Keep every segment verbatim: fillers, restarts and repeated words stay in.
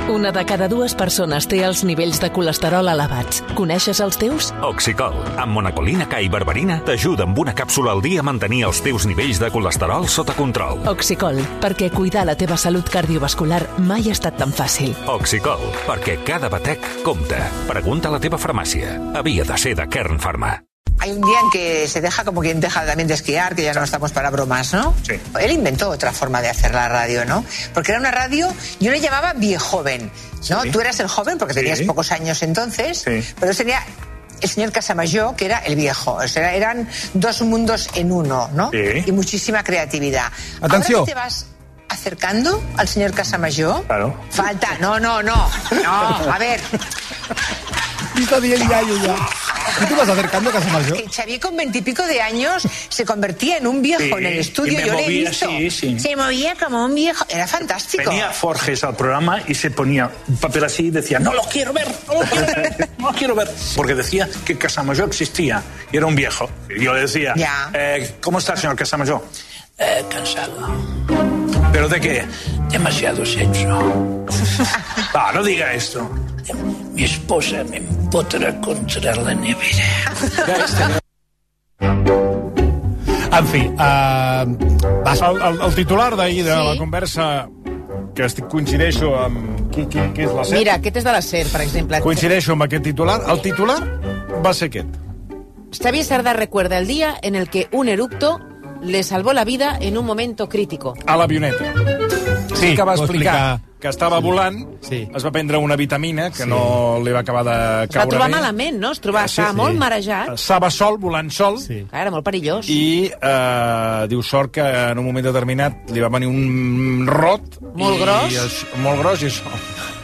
Una de cada dues persones té els nivells de colesterol elevats. Coneixes els teus? Oxicol, amb monacolina K i berberina, t'ajuda amb una càpsula al dia a mantenir els teus nivells de colesterol sota control. Oxicol, perquè cuidar la teva salut cardiovascular mai ha estat tan fàcil. Oxicol, perquè cada batec compta. Pregunta a la teva farmàcia. Havia de ser de Kern Pharma. Hay un día en que se deja como quien deja también de esquiar, que ya no estamos para bromas, ¿no? Sí. Él inventó otra forma de hacer la radio, ¿no? Porque era una radio, yo le llamaba viejoven, ¿no? Sí. Tú eras el joven porque Sí. tenías pocos años entonces, Sí. pero tenía el señor Casamayor, que era el viejo. O sea, eran dos mundos en uno, ¿no? Sí. Y muchísima creatividad. Atención. Ahora te vas acercando al señor Casamayor. Claro. Falta, no, no, no, no, a ver. Está bien, ya, ya. ¿Y tú vas acercando a Casamayor? Que Xavier con veintipico de años se convertía en un viejo Sí, en el estudio. y me Yo le he movía, visto. sí, sí. Se movía como un viejo. Era fantástico. Venía Forges al programa y se ponía un papel así y decía, no lo quiero ver, no lo quiero ver, no lo quiero ver. Porque decía que Casamayor existía y era un viejo. Y yo le decía, Ya. eh, ¿cómo está, señor Casamayor? Eh, cansado. ¿Pero de qué? Demasiado sexo. Ah, no diga esto. Mi esposa me empotra contra la nevera. En fi, uh, vas... El, el, el titular d'ahir de Sí. la conversa, que estic, coincideixo amb... Qui, qui, qui és la SER? Mira, aquest és de la SER, per exemple. Coincideixo amb aquest titular. El titular va ser aquest. Xavier Sardá recuerda el día en el que un eructo le salvó la vida en un momento crítico. A l'avioneta. Sí, que va ho explicar, explicar. que estava volant, Sí. es va prendre una vitamina que Sí. no li va acabar de Es va caure trobar bé. malament, no? Es trobava, Sí, estava sí. molt marejat. Estava sol, volant sol, Sí. Clar, era molt perillós. i eh, diu sort que en un moment determinat li va venir un rot Molt i gros. Això, molt gros i això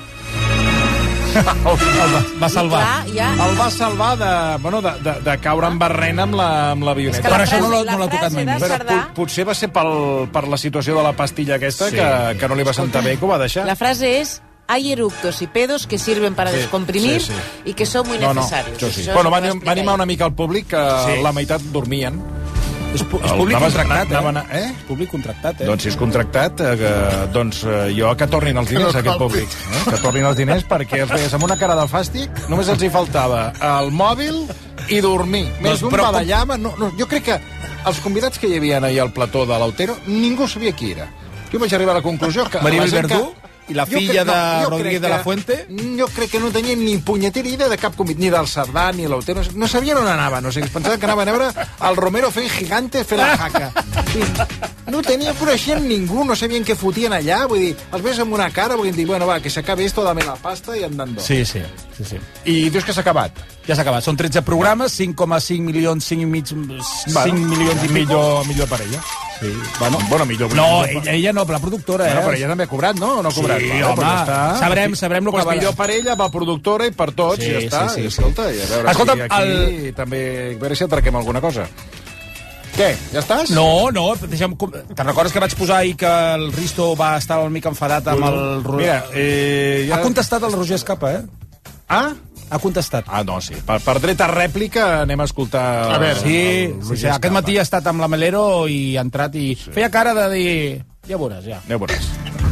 El va, va salvar. Clar, ja... el va salvar de, bueno, de, de, de caure en barrena amb la- amb l'avioneta. És que Però la això no frase- l'ha- no l'ha la tocat frase mai de més. Però Sardà- po- potser va ser pel, per la situació de la pastilla aquesta Sí. que, que no li va sentar bé, que ho va deixar. La frase es: hay eructos y pedos que sirven para Sí, descomprimir sí, sí. y que son muy No, no, necesarios. això sí. Això Bueno, és va, el que anim- va animar una mica al públic, que Sí. la meitat dormien. És, pu és El- públic anaves- contractat, eh? anaven a- eh? És públic contractat, eh? Doncs si és contractat, eh, que, doncs eh, jo que tornin els diners a aquest públic. Eh? Que tornin els diners perquè els veies amb una cara de fàstic, només els hi faltava el mòbil i dormir. Més Doncs, d'un però com- badallava. No, no, jo crec que els convidats que hi havia ahir al plató de l'Autero, ningú sabia qui era. Jo vaig arribar a la conclusió que... Maribel la gent Verdú? que- I la Jo filla crec- no, de jo Rodríguez crec de la que- Fuente? Jo crec que no tenien ni punyetera idea de cap convidat, ni del Cerdà, ni l'Autero. No sabien on anaven. O sigui, es pensaven que anaven a veure el Romero fent gigante, fent la jaca. Sí. No tenien, coneixien ningú, no sabien què fotien allà. Vull dir, els ves amb una cara, vull dir, bueno, va, que s'acabi esto, dame la pasta i andando. Sí, sí, sí, sí. I dius que s'ha acabat. Ja s'ha acabat. Són tretze programes, cinc coma cinc milions, cinc i mig... cinc milions i mig. millor, millor per ella. Sí. Bueno, Bueno, millor. no, millor, ella, ella no, la productora, eh? Bueno, però ella també ha cobrat, no? O no ha cobrat? Sí, Vale, home, pues ja està. sabrem- sabrem lo que pues va- millor per ella, per productora i per tots, Sí, i ja està. sí, sí, I, sí. escolta, i a veure Escolta'm, si aquí el- també... A veure si atraquem alguna cosa. Què? Ja estàs? No, no, deixa'm... com- Te'n recordes que vaig posar ahir que el Risto va estar una mica enfadat amb el... Ro- Mira, eh, ja... Ha contestat el Roger Escapa, eh? Ah? Ha contestat. Ah, no, sí. Per, per dret a rèplica anem a escoltar... A veure, sí, el sí, Roger sí, aquest Escapa. matí ha estat amb la Melero i ha entrat i sí. feia cara de dir... Ja veuràs, ja. Ja veuràs.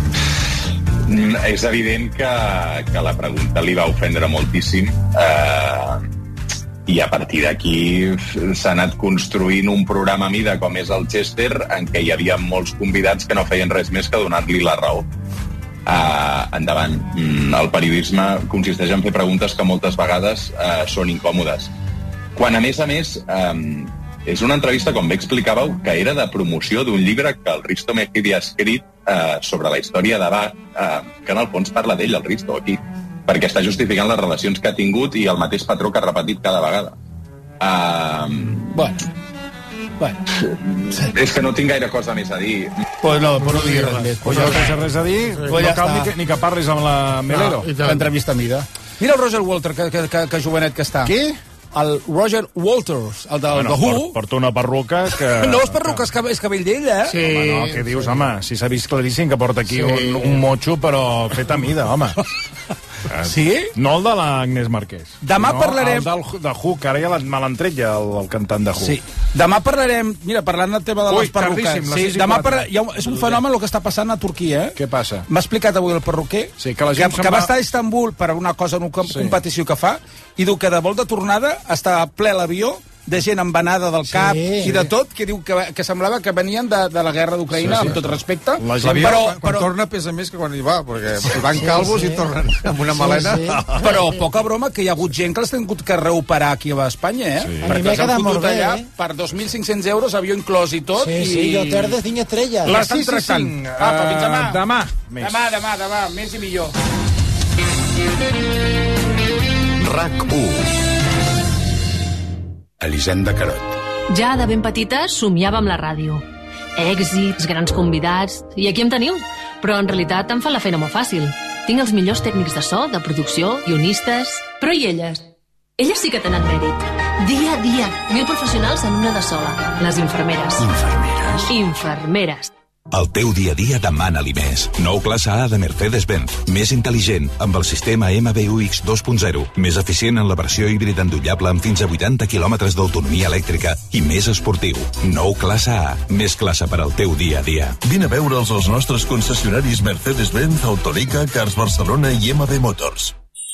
Mm, és evident que, que la pregunta li va ofendre moltíssim eh, i a partir d'aquí s'ha anat construint un programa a mida com és el Chester, en què hi havia molts convidats que no feien res més que donar-li la raó. Uh, endavant. Mm, el periodisme consisteix en fer preguntes que moltes vegades uh, són incòmodes. Quan, a més a més, um, és una entrevista, com bé explicàveu, que era de promoció d'un llibre que el Risto Mejide ha escrit uh, sobre la història de Bach, uh, que en el fons parla d'ell, el Risto, aquí, perquè està justificant les relacions que ha tingut i el mateix patró que ha repetit cada vegada. Uh, Bueno, bueno. és que no tinc gaire cosa més a dir. Pues no, pues no diguis res més. Pues ja no tens res a dir, Pues ja no cal està. ni que, ni que parlis amb la Melero. No, l'entrevista a mida. Mira el Roger Walter, que, que, que, que jovenet que està. Qui? El Roger Walters, el del Bueno, The Who. por- porta una perruca que... No és perruca, és cabell, és cabell d'ell, eh? Sí. Home, no, què dius, home? Si s'ha vist claríssim que porta aquí sí. un, un motxo, però fet a mida, home. Sí? No el de l'Agnès Marquès. Demà no, parlarem... el del, de Hook, ara ja me l'han tret ja, el, el cantant de Hook. Sí. Demà parlarem... Mira, parlant del tema de Ui, les perruques... tardíssim, les Sí, sis i demà quatre. parla... Hi ha un... És un fenomen el que està passant a Turquia, eh? Què passa? M'ha explicat avui el perruquer Sí, que la gent que, se'n que va va- estar a Istanbul per una cosa, una Sí. competició que fa, i diu que de vol de tornada està ple l'avió de gent embenada del cap Sí. i de tot, que diu que, que semblava que venien de, de la guerra d'Ucraïna, Sí, sí. amb tot respecte. La gent, però, quan, quan però, torna pesa més que quan hi va, perquè sí, van calvos sí, sí. i tornen amb una melena. Ah. Sí, sí. però poca broma, que hi ha hagut gent que l'ha tingut que reoperar aquí a Espanya, eh? Sí. A mi Perquè m'ha els han quedat molt fotut bé, allà eh? per dos mil cinc-cents euros, avió inclòs i tot. Sí, i... sí, i hotel de cinc estrelles. Les estan sis i tractant. cinc. Apa, fins demà. Uh, demà. Més. Demà, demà, demà, més i millor. RAC u. Elisenda Carot. Ja de ben petita somiava amb la ràdio. Èxits, grans convidats... I aquí em teniu. Però en realitat em fa la feina molt fàcil. Tinc els millors tècnics de so, de producció, guionistes... Però i elles? Elles sí que tenen mèrit. Dia a dia, mil professionals en una de sola. Les infermeres. Infermeres. Infermeres. El teu dia a dia demana-li més. Nou classe A de Mercedes-Benz. Més intel·ligent, amb el sistema M B U X dos punt zero. Més eficient en la versió híbrida endollable amb fins a vuitanta quilòmetres d'autonomia elèctrica i més esportiu. Nou classe A. Més classe per al teu dia a dia. Vine a veure'ls als nostres concessionaris Mercedes-Benz, Autorica, Cars Barcelona i M B Motors.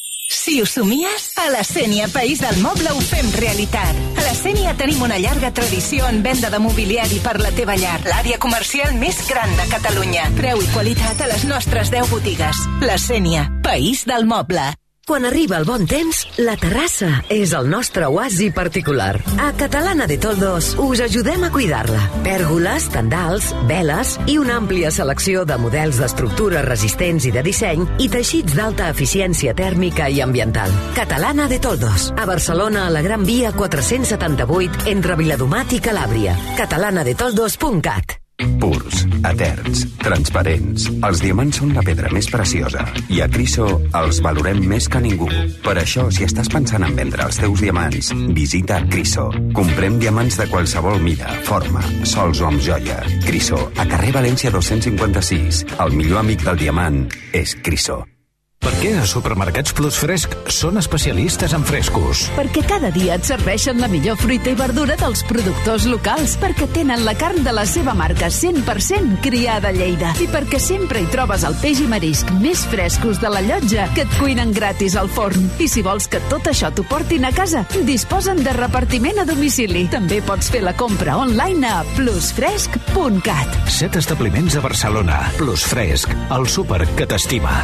Si ho somies, a la Sénia, País del Moble, ho fem realitat. A la Sénia tenim una llarga tradició en venda de mobiliari per la teva llar. L'àrea comercial més gran de Catalunya. Preu i qualitat a les nostres deu botigues. La Sénia, País del Moble. Quan arriba el bon temps, la terrassa és el nostre oasi particular. A Catalana de Toldos us ajudem a cuidar-la. Pèrgoles, tendals, veles i una àmplia selecció de models d'estructures resistents i de disseny i teixits d'alta eficiència tèrmica i ambiental. Catalana de Toldos, a Barcelona, a la Gran Via quatre-cents setanta-vuit, entre Viladomat i Calàbria. catalana de toldos punt cat. Purs, eterns, transparents. Els diamants són la pedra més preciosa i a Criso els valorem més que ningú. Per això, si estàs pensant en vendre els teus diamants, visita Criso. Comprem diamants de qualsevol mida, forma, sols o amb joia. Criso, a carrer València dos-cents cinquanta-sis. El millor amic del diamant és Criso. Per què a Supermercats Plus Fresc són especialistes en frescos? Perquè cada dia et serveixen la millor fruita i verdura dels productors locals, perquè tenen la carn de la seva marca cent per cent criada a Lleida i perquè sempre hi trobes el peix i marisc més frescos de la llotja que et cuinen gratis al forn. I si vols que tot això t'ho portin a casa, disposen de repartiment a domicili. També pots fer la compra online a plus fresc punt cat. Set establiments a Barcelona. Plus Fresc, el súper que t'estima.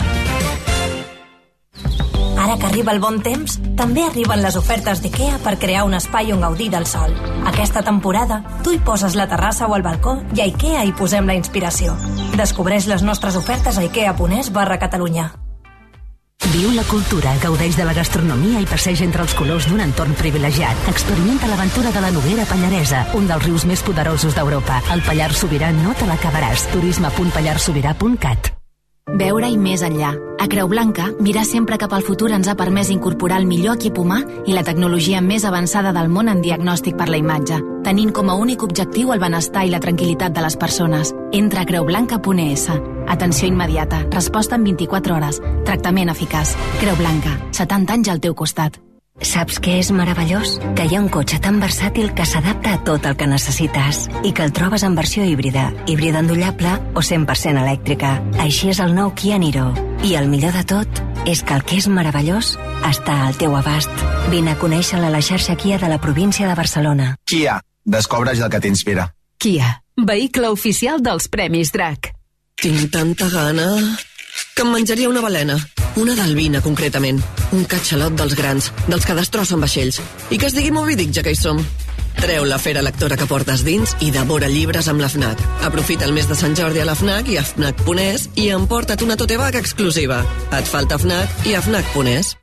Ara que arriba el bon temps, també arriben les ofertes d'IKEA per crear un espai on gaudir del sol. Aquesta temporada, tu hi poses la terrassa o el balcó i a IKEA hi posem la inspiració. Descobreix les nostres ofertes a ikea.es barra Catalunya. Viu la cultura, gaudeix de la gastronomia i passeja entre els colors d'un entorn privilegiat. Experimenta l'aventura de la Noguera Pallaresa, un dels rius més poderosos d'Europa. El Pallars Sobirà no te l'acabaràs. turisme punt pallars sobirà punt cat. Veure-hi més enllà. A Creu Blanca, mirar sempre cap al futur ens ha permès incorporar el millor equip humà i la tecnologia més avançada del món en diagnòstic per la imatge, tenint com a únic objectiu el benestar i la tranquil·litat de les persones. Entra a creu blanca punt es. Atenció immediata, resposta en vint-i-quatre hores, tractament eficaç. Creu Blanca, setanta anys al teu costat. Saps què és meravellós? Que hi ha un cotxe tan versàtil que s'adapta a tot el que necessites i que el trobes en versió híbrida, híbrida endollable o cent per cent elèctrica. Així és el nou Kia Niro. I el millor de tot és que el que és meravellós està al teu abast. Vine a conèixer-la a la xarxa Kia de la província de Barcelona. Kia, descobreix el que t'inspira. Kia, vehicle oficial dels Premis Drac. Tinc tanta gana que em menjaria una balena. Una d'albina, concretament. Un catxalot dels grans, dels que destrossen vaixells. I que es digui Moby Dick, ja que hi som. Treu la fera lectora que portes dins i devora llibres amb la FNAC. Aprofita el mes de Sant Jordi a la FNAC i a fnac punt es i emporta't una tote bag exclusiva. Et falta FNAC i a fnac punt es.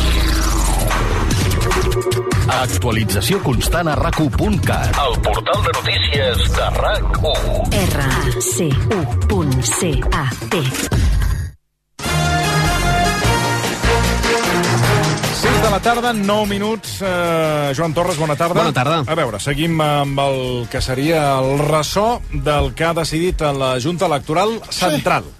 Actualització constant a rac u punt cat. El portal de notícies de RAC u. R A C U punt C A T. sis de la tarda, nou minuts. Uh, Joan Torres, bona tarda. Bona tarda. A veure, seguim amb el que seria el ressò del que ha decidit la Junta Electoral Central.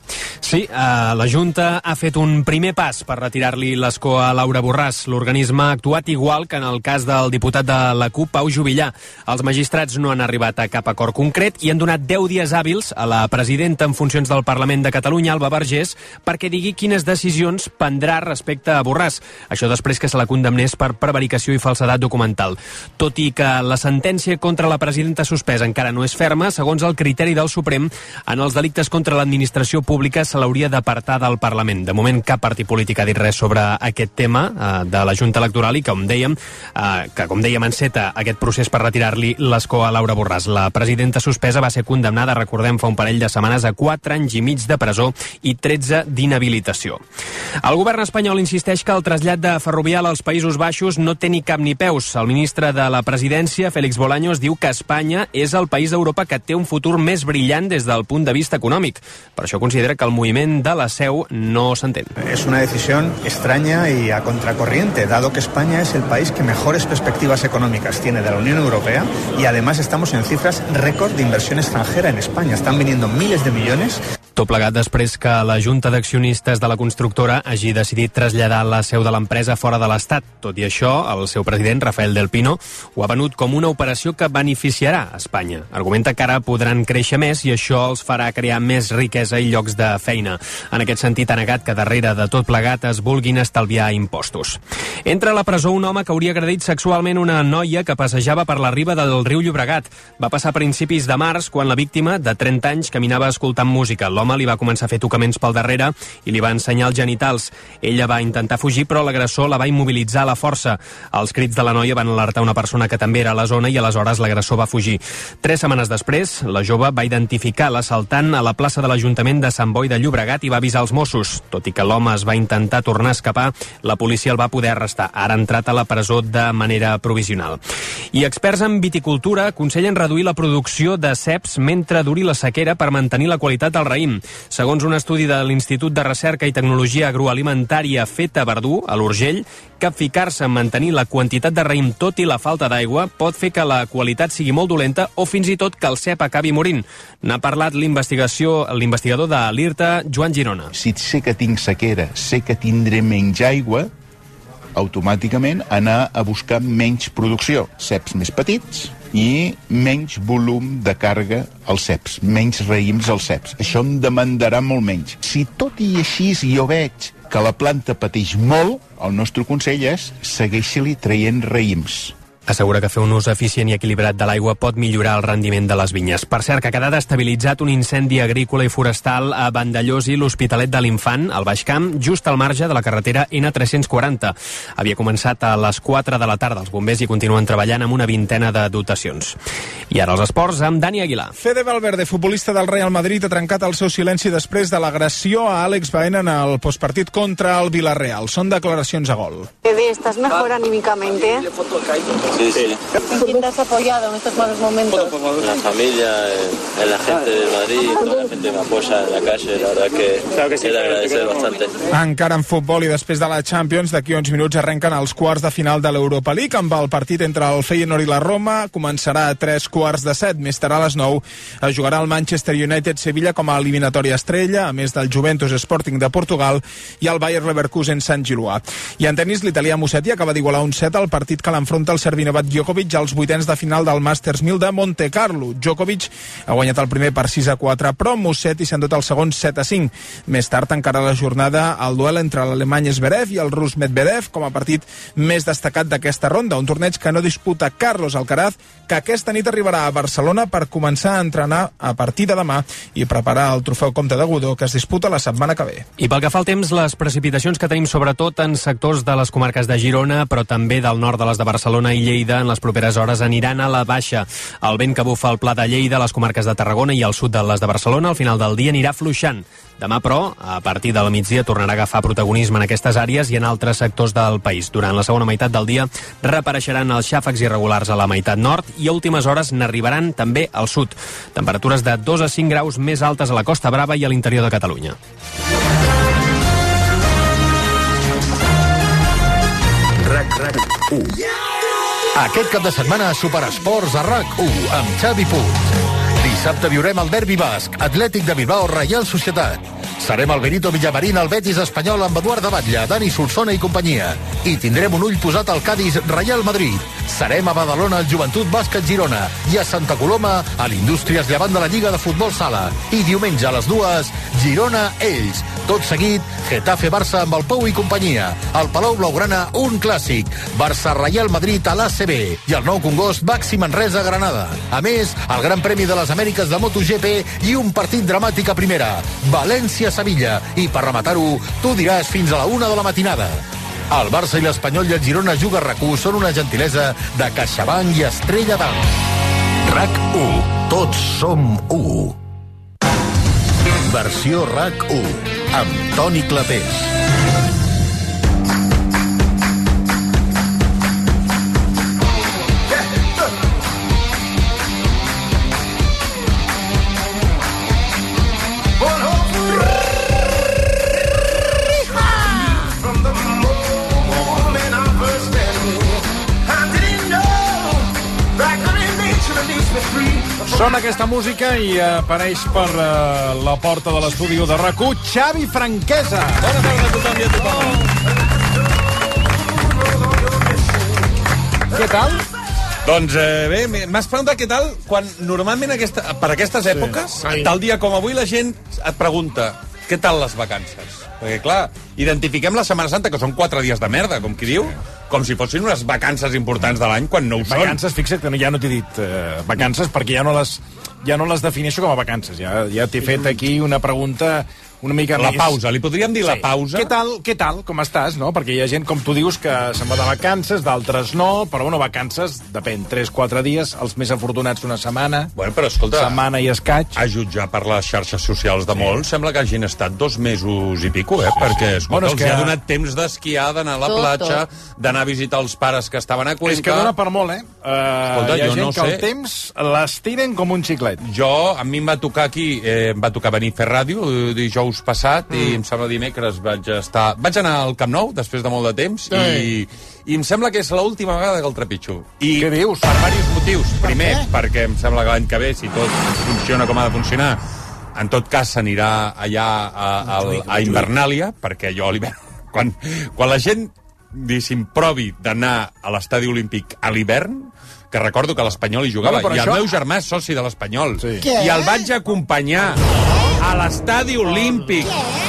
Sí, eh, la Junta ha fet un primer pas per retirar-li l'escó a Laura Borràs. L'organisme ha actuat igual que en el cas del diputat de la CUP, Pau Juvillà. Els magistrats no han arribat a cap acord concret i han donat deu dies hàbils a la presidenta en funcions del Parlament de Catalunya, Alba Vergés, perquè digui quines decisions prendrà respecte a Borràs. Això després que se la condemnés per prevaricació i falsedat documental. Tot i que la sentència contra la presidenta suspesa encara no és ferma, segons el criteri del Suprem, en els delictes contra l'administració pública se l'hauria d'apartar del Parlament. De moment, cap partit polític ha dit res sobre aquest tema eh, de la Junta Electoral i, com dèiem, eh, que, com dèiem, enceta aquest procés per retirar-li l'escó a Laura Borràs. La presidenta suspesa va ser condemnada, recordem, fa un parell de setmanes a quatre anys i mig de presó i tretze d'inhabilitació. El govern espanyol insisteix que el trasllat de Ferrovial als Països Baixos no té ni cap ni peus. El ministre de la Presidència, Félix Bolaños, diu que Espanya és el país d'Europa que té un futur més brillant des del punt de vista econòmic. Per això considera que el moviment de la seu no s'entén. Es una decisión extraña y a contracorriente, dado que España es el país que mejores perspectivas económicas tiene de la Unión Europea y además estamos en cifras récord de inversión extranjera en España. Están viniendo miles de millones. Tot plegat després que la Junta d'Accionistes de la constructora hagi decidit traslladar la seu de l'empresa fora de l'Estat. Tot i això, el seu president, Rafael del Pino, ho ha venut com una operació que beneficiarà a Espanya. Argumenta que ara podran créixer més i això els farà crear més riquesa i llocs de feina. En aquest sentit, ha negat que darrere de tot plegat es vulguin estalviar impostos. Entra a la presó un home que hauria agredit sexualment una noia que passejava per la riba del riu Llobregat. Va passar a principis de març, quan la víctima, de trenta anys, caminava escoltant música. L'home li va començar a fer tocaments pel darrere i li va ensenyar els genitals. Ella va intentar fugir, però l'agressor la va immobilitzar a la força. Els crits de la noia van alertar una persona que també era a la zona i aleshores l'agressor va fugir. Tres setmanes després, la jove va identificar l'assaltant a la plaça de l'Ajuntament de Sant Boi de Llobregat i va avisar els Mossos. Tot i que l'home es va intentar tornar a escapar, la policia el va poder arrestar. Ara ha entrat a la presó de manera provisional. I experts en viticultura aconsellen reduir la producció de ceps mentre duri la sequera per mantenir la qualitat del raïm. Segons un estudi de l'Institut de Recerca i Tecnologia Agroalimentària fet a Verdú, a l'Urgell, capficar-se en mantenir la quantitat de raïm tot i la falta d'aigua pot fer que la qualitat sigui molt dolenta o fins i tot que el cep acabi morint. N'ha parlat l'investigació l'investigador de l'I R T A, Joan Girona. Si sé que tinc sequera, sé que tindré menys aigua, automàticament anar a buscar menys producció, ceps més petits i menys volum de càrrega als ceps, menys raïms als ceps. Això em demandarà molt menys. Si tot i així jo veig que la planta pateix molt, el nostre consell és segueixi-li traient raïms. Assegura que fer un ús eficient i equilibrat de l'aigua pot millorar el rendiment de les vinyes. Per cert, que ha quedat estabilitzat un incendi agrícola i forestal a Vandellós i l'Hospitalet de l'Infant, al Baix Camp, just al marge de la carretera ena tres-cents quaranta. Havia començat a les quatre de la tarda. Els bombers hi continuen treballant amb una vintena de dotacions. I ara els esports amb Dani Aguilar. Fede Valverde, futbolista del Real Madrid, ha trencat el seu silenci després de l'agressió a Àlex Baena en el postpartit contra el Villarreal. Són declaracions a gol. Fede, ¿estás mejor anímicamente? Sí, sí. ¿En quién te has apoyado en estos malos momentos? En la familia, en la gente de Madrid, toda la gente me apoya en la calle, la verdad que, claro que sí, he de agradecer bastante. Encara en futbol i després de la Champions, d'aquí uns minuts arrenquen els quarts de final de l'Europa League, amb el partit entre el Feyenoord i la Roma. Començarà a tres quarts de set, més tard a les nou es jugarà el Manchester United-Sevilla com a eliminatòria estrella, a més del Juventus Sporting de Portugal i el Bayer Leverkusen-Sant Giroà. I en tenis, l'italià Musetti acaba d'igualar un set al partit que l'enfronta el serbi Novak Djokovic als vuitens de final del Masters mil de Monte Carlo. Djokovic ha guanyat el primer per sis a quatre, però Musetti s'ha endut el segon set a cinc. Més tard encara la jornada el duel entre l'alemany Zverev i el rus Medvedev com a partit més destacat d'aquesta ronda, un torneig que no disputa Carlos Alcaraz, que aquesta nit arribarà a Barcelona per començar a entrenar a partir de demà i preparar el trofeu Comte de Godó que es disputa la setmana que ve. I pel que fa al temps, les precipitacions que tenim sobretot en sectors de les comarques de Girona, però també del nord de les de Barcelona i Lleida en les properes hores aniran a la baixa. El vent que bufa al Pla de Lleida, les comarques de Tarragona i al sud de les de Barcelona, al final del dia anirà fluixant. Demà, però, a partir de la migdia tornarà a agafar protagonisme en aquestes àrees i en altres sectors del país. Durant la segona meitat del dia reapareixeran els xàfecs irregulars a la meitat nord i a últimes hores n'arribaran també al sud. Temperatures de dos a cinc graus més altes a la Costa Brava i a l'interior de Catalunya. RAC RAC u. Aquest cap de setmana Superesports a RAC u amb Xavi Puig. Dissabte viurem el derbi basc, Atlètic de Bilbao, Reial Societat. Serem al Benito Villamarín, al Betis Espanyol amb Eduard de Batlle, Dani Solsona i companyia. I tindrem un ull posat al Cádiz Real Madrid. Serem a Badalona al Joventut Bàsquet Girona i a Santa Coloma a l'Indústries Llevant de la Lliga de Futbol Sala. I diumenge a les dues, Girona Ells. Tot seguit, Getafe Barça amb el Pou i companyia. Al Palau Blaugrana, un clàssic. Barça Real Madrid a l'A C B. I el Nou Congost Baxi Manresa Granada. A més, el Gran Premi de les Amèriques de MotoGP i un partit dramàtic a primera. València-Sevilla. I per rematar-ho, tu diràs fins a la una de la matinada. El Barça i l'Espanyol i el Girona Juga RAC u són una gentilesa de CaixaBank i Estrella d'Alt. RAC u. Tots som u. Versió RAC u. Amb Toni Clapés. Sona aquesta música i apareix per uh, la porta de l'estudi de RAC u Xavi Franquesa. Bona tarda a tothom i a tothom. Què tal? Doncs eh, bé, m'has preguntat què tal quan normalment aquesta, per aquestes èpoques, sí. Tal dia com avui, la gent et pregunta què tal les vacances? Perquè, clar, identifiquem la Setmana Santa, que són quatre dies de merda, com qui diu, com si fossin unes vacances importants de l'any, quan no ho són. Vacances, fixa't que no, ja no t'he dit eh, vacances, perquè ja no les, ja no les defineixo com a vacances. Ja, ja t'he fet aquí una pregunta una mica la més... pausa, li podríem dir sí. La pausa? Què tal, què tal, com estàs, no? Perquè hi ha gent, com tu dius, que se'n va de vacances, d'altres no, però bueno, vacances, depèn, tres quatre dies, els més afortunats una setmana, bueno, però escolta, setmana i escaig. A jutjar per les xarxes socials de molts, sí. Sembla que hagin estat dos mesos i pico, eh? Sí, perquè, escolta, bueno, els que... ha donat temps d'esquiar, d'anar a la tot, platja, tot. D'anar a visitar els pares que estaven a Cuenca. És que dona per molt, eh? Uh, escolta, hi ha gent no que sé. El temps l'estiren com un xiclet. Jo, a mi em va tocar aquí, eh, em va tocar venir a fer ràdio dijous passat, mm. i em sembla dimecres vaig estar... Vaig anar al Camp Nou, després de molt de temps, sí. i, i em sembla que és l'última vegada que el trepitjo. I què dius? Per diversos motius. Primer, per perquè em sembla que l'any que ve, si tot funciona com ha de funcionar, en tot cas s'anirà allà a, a, a Invernàlia, perquè jo a l'hivern... Quan, quan la gent, diguéssim, provi d'anar a l'estadi olímpic a l'hivern, que recordo que l'Espanyol hi jugava, bueno, i el això... meu germà és soci de l'Espanyol, sí. I el vaig acompanyar a l'estadi olímpic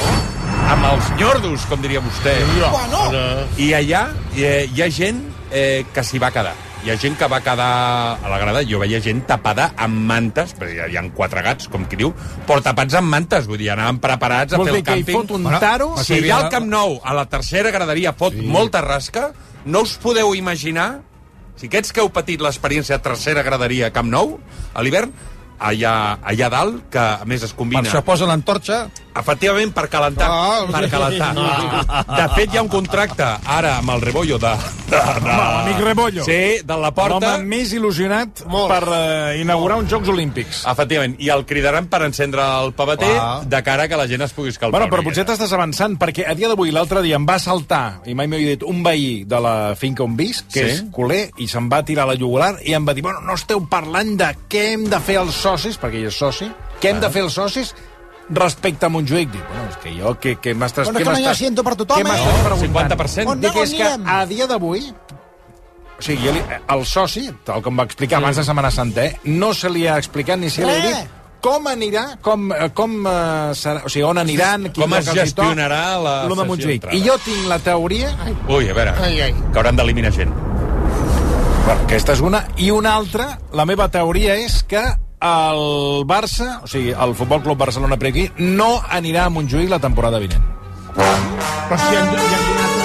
amb els nyordos, com diria vostè. Bueno. I allà hi, hi ha gent eh, que s'hi va quedar. Hi ha gent que va quedar a la grada, jo veia gent tapada amb mantes, perquè hi ha quatre gats, com qui diu, però tapats amb mantes, vull dir, anaven preparats a Vols fer el càmping. Vol dir que hi fot un taro? Si hi ha el Camp Nou, a la tercera graderia, fot sí. Molta rasca, no us podeu imaginar, si aquests que heu patit l'experiència de tercera graderia Camp Nou, a l'hivern, allà, allà dalt, que a més es combina... Per això posa l'antorxa. Efectivament, per calentar. Oh, per calentar. No. De fet, hi ha un contracte, ara, amb el Rebollo de... de, de l'amic Rebollo. Sí, de la Porta. L'home més il·lusionat Molt. per uh, inaugurar uns Jocs Olímpics. Efectivament, i el cridaran per encendre el pavater wow. de cara que la gent es pugui escalfar. Bueno, però potser t'estàs avançant, perquè a dia d'avui, l'altre dia, em va saltar, i mai m'ho he dit, un veí de la finca on visc, que sí? És culer, i se'n va tirar a la jugular, i em va dir, bueno, no esteu parlant de què hem de fer els socis, perquè ell és soci, què hem ah. de fer els socis respecte a Montjuïc. Dic, bueno, és que jo, què, què m'estàs... Bueno, que no hi ha asiento per tothom, eh? No, preguntant? cinquanta per cent. Dic, és que a dia d'avui, o sigui, el soci, tal com va explicar abans de Setmana Santa, eh, no se li ha explicat ni se li ha dit com anirà, com, com uh, serà, o sigui, on aniran, com es gestionarà la sessió d'entrada. I jo tinc la teoria... Ui, a veure, ai, ai. que hauran d'eliminar gent. Bueno, aquesta és una. I una altra, la meva teoria és que el Barça, o sigui, el Futbol Club Barcelona per aquí, no anirà a Montjuïc la temporada vinent. Però si han, ja han donat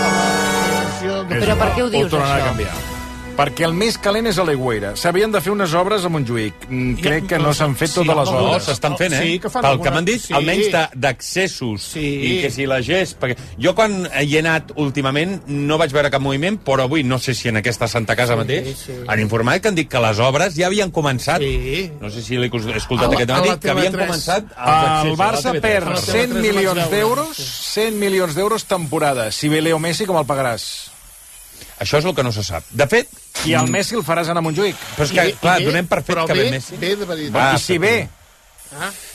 la... Però per què ho dius, ho això? A canviar. Perquè el més calent és a l'Aigüera. S'havien de fer unes obres a Montjuïc. Crec que no s'han fet sí, totes les no, obres. No, s'estan fent, eh? Sí, que fan Pel alguna... que m'han dit, sí. Almenys d'accessos. Sí. I que si la gest... Perquè jo quan hi he anat últimament no vaig veure cap moviment, però avui, no sé si en aquesta Santa Casa sí, mateix, sí. Han informat que han dit que les obres ja havien començat. Sí. No sé si l'he escoltat a aquest matí, que havien començat els accessos. El Barça perd cent milions d'euros, cent milions d'euros temporada. Si ve Leo Messi, com el pagaràs? Això és el que no se sap. De fet... I el Messi el faràs anar a Montjuïc. Però és que, I, clar, i donem per fet que ve Messi. Bé, de veritat. Va, I si ve... Ah.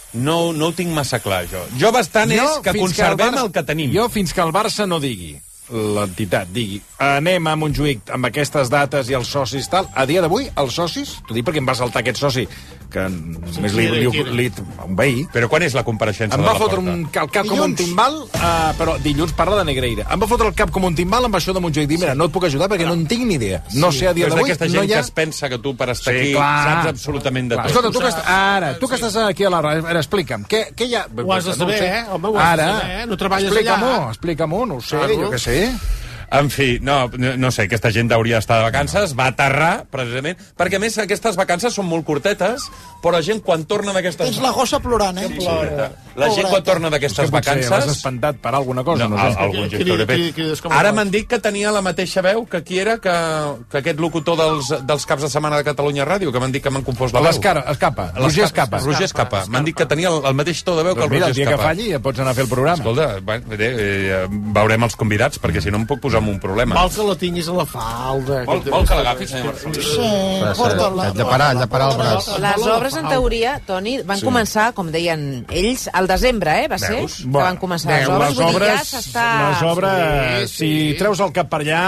no, no ho tinc massa clar, jo. Jo bastant jo, és que conservem que el, Barça, el que tenim. Jo, fins que el Barça no digui, l'entitat digui, anem a Montjuïc amb aquestes dates i els socis tal, a dia d'avui, els socis, t'ho dic perquè em va saltar aquest soci, que sí, només li, li, li, li, un veí... Però quan és la compareixença em de va la fotre un, el cap com un timbal, uh, però dilluns parla de Negreira. Em va fotre el cap com un timbal amb això de Montjuïc. Dir, mira, no et puc ajudar perquè no en tinc ni idea. No sé a dia d'avui... És d'aquesta gent no ha... que es pensa que tu per estar sí, aquí clar, saps absolutament de clar. tot. Escolta, tu que, est... Ara, tu que estàs aquí a la ràdio, ara, explica'm, què, què hi ha... Ho has de saber, no eh? Home, ho has ara, de saber, eh? No treballes explica-m'ho, allà. explica-m'ho, no ho sé, claro. jo què sé... En fi, no, no sé, aquesta gent hauria d'estar de vacances, va aterrar, precisament, perquè a més aquestes vacances són molt curtetes, però la gent quan torna d'aquestes... Tens la gossa plorant, eh? Sí, sí, la gent quan torna d'aquestes vacances... L'has espantat per alguna cosa, no, no sé. Algun gest Ara m'han dit que tenia la mateixa veu que qui era que, que aquest locutor dels, dels caps de setmana de Catalunya Ràdio, que m'han dit que m'han confós la veu. L'escara, Escapa, Roger Escapa. Roger Escapa. M'han dit que tenia el, el mateix to de veu que el Roger Escapa. Mira, el dia que falli ja pots anar a fer el programa. Escolta, bueno, eh, veurem els convidats, perquè si no em puc posar en un problema. Vol que la tinguis a la falda. Vol, vol que l'agafis, senyor Marcelí? Sí, porta-la. Hem de parar, hem de parar el braç. Les obres, en teoria, Toni, van sí. començar, com deien ells, al desembre, eh, va ser? Veus? Que van començar les obres. Les obres, ja s'està... les obres sí, sí. si treus el cap per allà,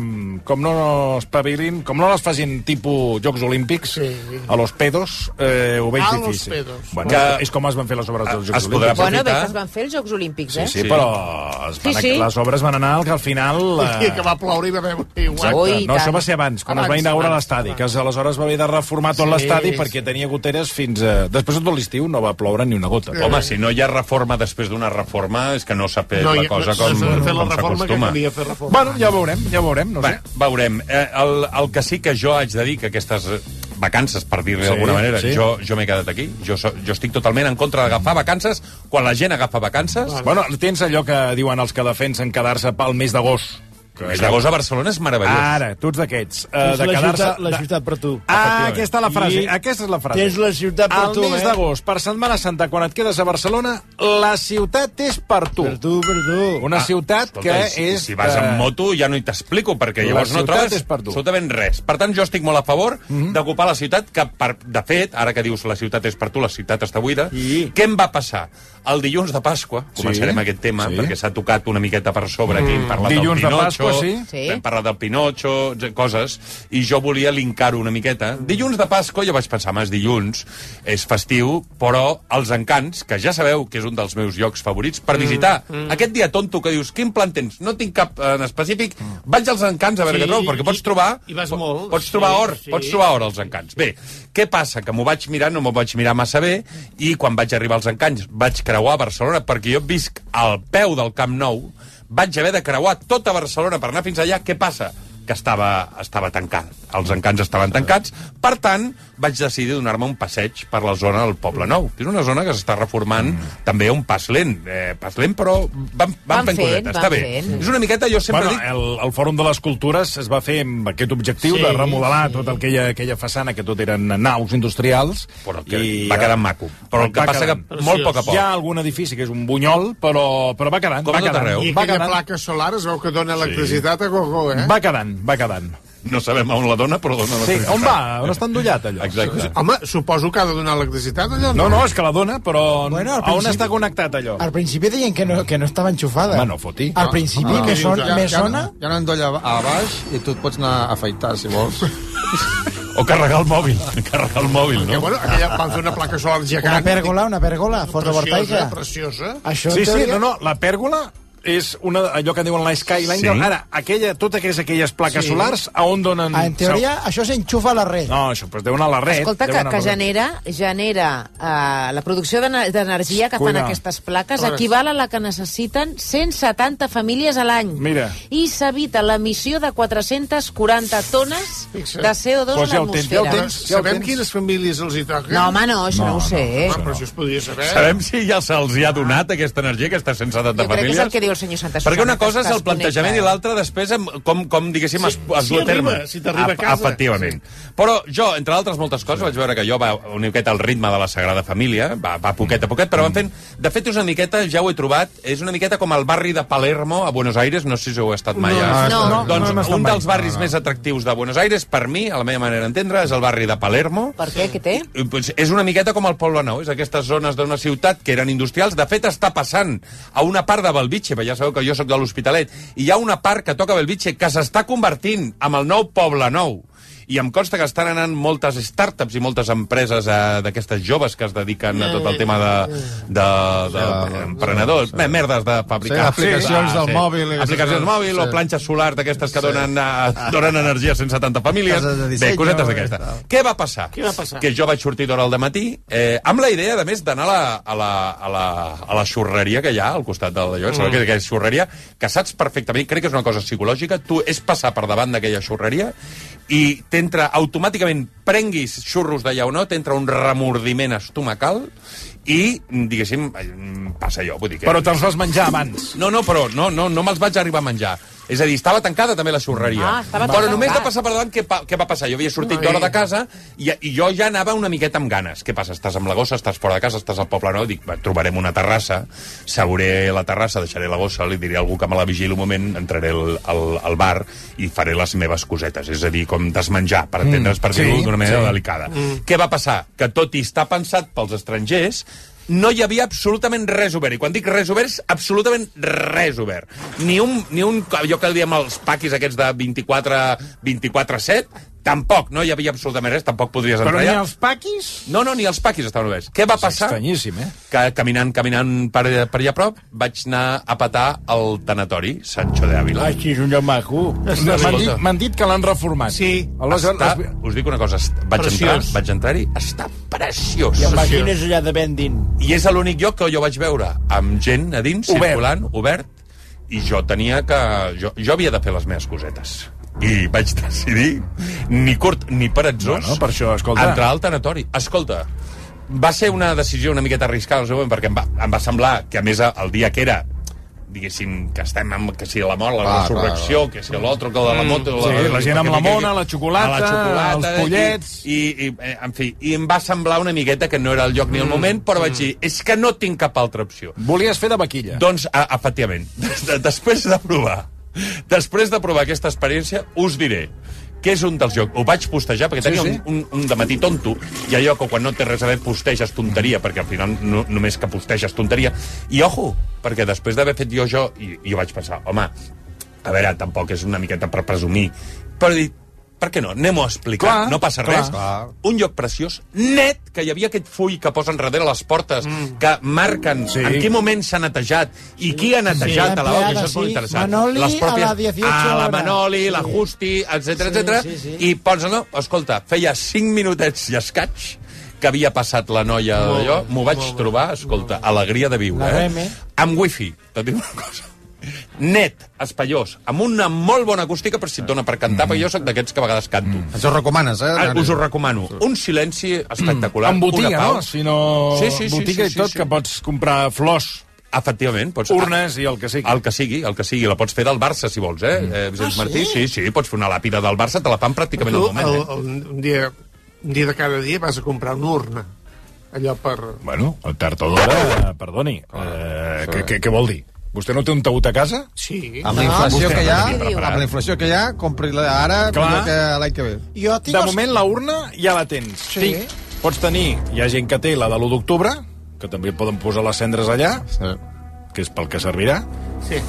com no espavilin, com no les facin tipus Jocs Olímpics, sí. a los pedos, eh, ho veig a difícil. Los bueno, que... És com es van fer les obres dels Jocs Olímpics. Bueno, bé que es van fer els Jocs Olímpics, eh? Sí, sí, però es van, sí, sí. les obres van anar que al final... Eh... que va ploure i va haver Exacte. Ui, no, això va ser abans, quan abans, es va inaugurar l'estadi, que aleshores va haver de reformar tot sí, l'estadi perquè tenia goteres fins a... Després de tot l'estiu no va ploure ni una gota. Home, si no hi ha reforma després d'una reforma, és que no s'ha fet no, la cosa no, com, no, com s'acostuma. Bueno, ja veurem, ja veurem, no sé. Va, veurem. Eh, el, el que sí que jo haig de dir que aquestes vacances, per dir-li sí, d'alguna manera, sí. jo, jo m'he quedat aquí. Jo, so, jo estic totalment en contra d'agafar vacances quan la gent agafa vacances. Bueno, tens allò que diuen els que defensen quedar-se pel mes d'agost. El mes d'agost a Barcelona és meravellós. Ara, tu ets d'aquests. Uh, de la, quedar-se... ciutat, la ciutat per tu. Ah, aquesta, la frase, I... aquesta és la frase. Tens la ciutat per el tu, eh? El mes d'agost, per Setmana Santa, quan et quedes a Barcelona, la ciutat és per tu. Per tu, per tu. Una ah, ciutat escolta, que si, és... Si vas amb moto ja no hi t'explico, perquè llavors no trobes absolutament res. Per tant, jo estic molt a favor mm -hmm. d'ocupar la ciutat, que per, de fet, ara que dius la ciutat és per tu, la ciutat està buida. I... Què em va passar? El dilluns de Pasqua, començarem sí, aquest tema, sí. perquè s'ha tocat una miqueta per sobre, aquí hem parlat dilluns del Pinocho, de Pasqua, sí. sí. hem parlat del Pinocho, coses, i jo volia linkar-ho una miqueta. Dilluns de Pasqua, jo vaig pensar, més dilluns, és festiu, però els Encants, que ja sabeu que és un dels meus llocs favorits, per visitar mm, mm. aquest dia tonto que dius, quin plan tens? No tinc cap en específic, vaig als Encants a veure sí, què trobo, perquè pots trobar... I vas molt. Pots trobar sí, or, sí. pots trobar or als Encants. Bé, què passa? Que m'ho vaig mirar, no m'ho vaig mirar massa bé, i quan vaig arribar als Encants vaig creuar Barcelona, perquè jo visc al peu del Camp Nou, vaig haver de creuar tota Barcelona per anar fins allà. Què passa? Que estava, estava tancat. Els Encants estaven tancats. Per tant, vaig decidir donar-me un passeig per la zona del Poble Nou, que és una zona que s'està reformant mm. també a un pas lent. Eh, pas lent, però van, van, van fent coseta. Està bé. Fent. És una miqueta, jo sempre bueno, dic... El, el Fòrum de les Cultures es va fer amb aquest objectiu sí, de remodelar sí. tota aquella, aquella façana, que tot eren naus industrials. Però que i va quedar maco. Però el que passa que molt poc a poc. Hi ha algun edifici que és un bunyol, però, però va quedant. Com va tot quedant. arreu. I va aquella quedant. placa solar es veu que dona electricitat sí. a gogo, eh? Va quedant, va quedant. No sabem on la dona, però dona sí, on va? On està endollat, allò? Exacte. Home, suposo que ha de donar electricitat, allò? No, no, és que la dona, però bueno, a on està connectat, allò? Al principi deien que no, que no estava enxufada. Va, no foti. Al principi ah, me, son, ja, me ja, sona... Hi ha una endolla a baix i tu et pots anar a afaitar, si vols. O carregar el mòbil. Carregar el mòbil, no? Que, bueno, aquella van fer una placa solar gegant. Una pèrgola, una pèrgola fotovoltaica. Preciosa, preciosa. Això sí, teoria... sí, no, no, la pèrgola és una, allò que diuen la Skyline. Sí. Ara, aquella, totes aquelles, aquelles plaques sí. solars, a on donen... Ah, en teoria, això s'enxufa a la red. No, això pues, deu anar a la red. Escolta, que, que genera, genera uh, la producció d'energia que fan Cuida. aquestes plaques equival a la que necessiten cent setanta famílies a l'any. Mira. I s'evita l'emissió de quatre-centes quaranta tones Fixa. de C O dos pues a l'atmosfera. Ja ja Sabem quines famílies els hi toquen? No, home, no, això no, no ho sé. No, no, però això es podria saber. Sabem si ja se'ls hi ha donat aquesta energia, aquestes cent setanta famílies? Jo crec que és el que diu el senyor Santa Susana. Perquè una cosa és que el plantejament i l'altra després com, com diguéssim, es, es du a terme. Si t'arriba a casa. Efectivament. Sí. Però jo, entre altres moltes coses, vaig veure que jo va una miqueta al ritme de la Sagrada Família, va, va poquet a poquet, però van fent... De fet, és una miqueta, ja ho he trobat, és una miqueta com el barri de Palermo, a Buenos Aires, no sé si heu estat mai. No, no, no, doncs no, no un dels barris no, no. més atractius de Buenos Aires, per mi, a la meva manera d'entendre, és el barri de Palermo. Per què? Què té? Pues és una miqueta com el Poble Nou, és aquestes zones d'una ciutat que eren industrials. De fet, està passant a una part de Belvitge, perquè ja sabeu que jo sóc de l'Hospitalet, i hi ha una part que toca Belvitge que s'està convertint en el nou Poble Nou. I em consta que estan anant moltes startups i moltes empreses eh, d'aquestes joves que es dediquen a tot el tema de, de, de, de emprenedors, sí. merdes de fabricar. Sí, aplicacions sí, del sí. mòbil. Aplicacions del mòbil sí. o planxes solars d'aquestes que sí. donen, uh, donen energia a cent setanta famílies. Bé, cosetes d'aquestes. Què va passar? Què va passar? Que jo vaig sortir d'hora al dematí eh, amb la idea, a més, d'anar a, la, a, la, a, la, a la xurreria que hi ha al costat del lloc. Mm. Que, que és xurreria, que saps perfectament, crec que és una cosa psicològica, tu és passar per davant d'aquella xurreria i t'entra automàticament, prenguis xurros d'allà o no, t'entra un remordiment estomacal i, diguéssim, passa allò. Vull dir que... Però te'ls vas menjar abans. No, no, però no, no, no me'ls vaig arribar a menjar. És a dir, estava tancada també la xurreria. Ah, estava però tancat. només de passar per davant, què, pa, què va passar? Jo havia sortit d'hora de casa i, i jo ja anava una miqueta amb ganes. Què passa? Estàs amb la gossa, estàs fora de casa, estàs al Poble Nou, dic, va, trobarem una terrassa, seuré la terrassa, deixaré la gossa, li diré a algú que me la vigili un moment, entraré al, al, al bar i faré les meves cosetes. És a dir, com desmenjar, per entendre's, per dir-ho d'una manera sí. delicada. Mm. Què va passar? Que tot i estar pensat pels estrangers, no hi havia absolutament res obert. I quan dic res obert, és absolutament res obert. Ni un, ni un allò que diem els paquis aquests de vint-i-quatre set, tampoc, no hi havia absolutament res, tampoc podries entrar. Però ni els paquis? No, no, ni els paquis estaven oberts. Què va passar? És estranyíssim, eh? Que caminant, caminant per, per allà a prop, vaig anar a petar al tanatori Sancho de Ávila. Ai, sí, és un lloc maco. M'han dit, m'han dit que l'han reformat. Sí. Està, us dic una cosa, vaig entrar, vaig entrar-hi, està preciós. I imagines allà de ben dins. I és l'únic lloc que jo vaig veure amb gent a dins, obert. circulant, obert, i jo tenia que... Jo, jo havia de fer les meves cosetes. I vaig decidir, ni curt ni peretzós, no, no, per això, escolta. entrar al tanatori. Escolta, va ser una decisió una miqueta arriscada, no sé, perquè em va, em va semblar que, a més, el dia que era, diguéssim, que estem amb, que si la mort, la ah, resurrecció, clar, clar. que si l'altre, que de la moto... Mm, sí, la, la gent amb la mona, la xocolata, la xocolata els pollets... I, i, i, en fi, i em va semblar una miqueta que no era el lloc ni el moment, però vaig dir, és que no tinc cap altra opció. Volies fer de vaquilla. Doncs, a, efectivament, després de provar Després de provar aquesta experiència, us diré que és un dels jocs. Ho vaig postejar perquè tenia sí, sí. Un, un, un dematí tonto, i allò que quan no té res a veure posteges tonteria, perquè al final no, només que posteges tonteria. I ojo, perquè després d'haver fet jo això, i, i jo vaig pensar, home, a veure, tampoc és una miqueta per presumir, però he dit, per què no? Anem-ho a explicar, clar, no passa clar, res. Clar. Un lloc preciós, net, que hi havia aquest full que posen darrere les portes, mm. que marquen sí. en quin moment s'ha netejat i qui ha netejat sí, a la hora, que això és molt interessant. Manoli les pròpies, a la dieciocho a la Manoli, sí. la Justi, etcètera, sí, etcètera, sí, sí. I posa-no, escolta, feia cinc minutets i escaig que havia passat la noia d'allò, m'ho vaig molt, trobar, escolta, alegria de viure, eh? Amb wifi, t'ho dic una cosa. Net, espaiós, amb una molt bona acústica per si et dona per cantar, mm. perquè jo soc d'aquests que a vegades canto. Mm. Ens ho recomanes, eh? Ah, us ho recomano. Un silenci espectacular. Amb botiga, no? Si no... Sí, sí, sí, botiga sí, sí, i tot, sí. que pots comprar flors. Efectivament. Pots... Urnes i el que sigui. El que sigui, el que sigui. La pots fer del Barça, si vols, eh? Mm. eh Vicenç ah, Martí, sí? sí, sí, pots fer una làpida del Barça, te la fan pràcticament al moment. El, el, un, dia, un dia de cada dia vas a comprar una urna. Allò per... Bueno, el tard o d'hora, perdoni. Eh, què, què, què vol dir? Vostè no té un taüt a casa? Sí. Amb la inflació, no, que, hi ha, amb la inflació que hi ha, compri-la ara, que l'any que ve. Jo tinc de els... moment, la urna ja la tens. Sí. Tinc. Pots tenir, hi ha gent que té la de l'u d'octubre, que també poden posar les cendres allà, sí. que és pel que servirà. Sí.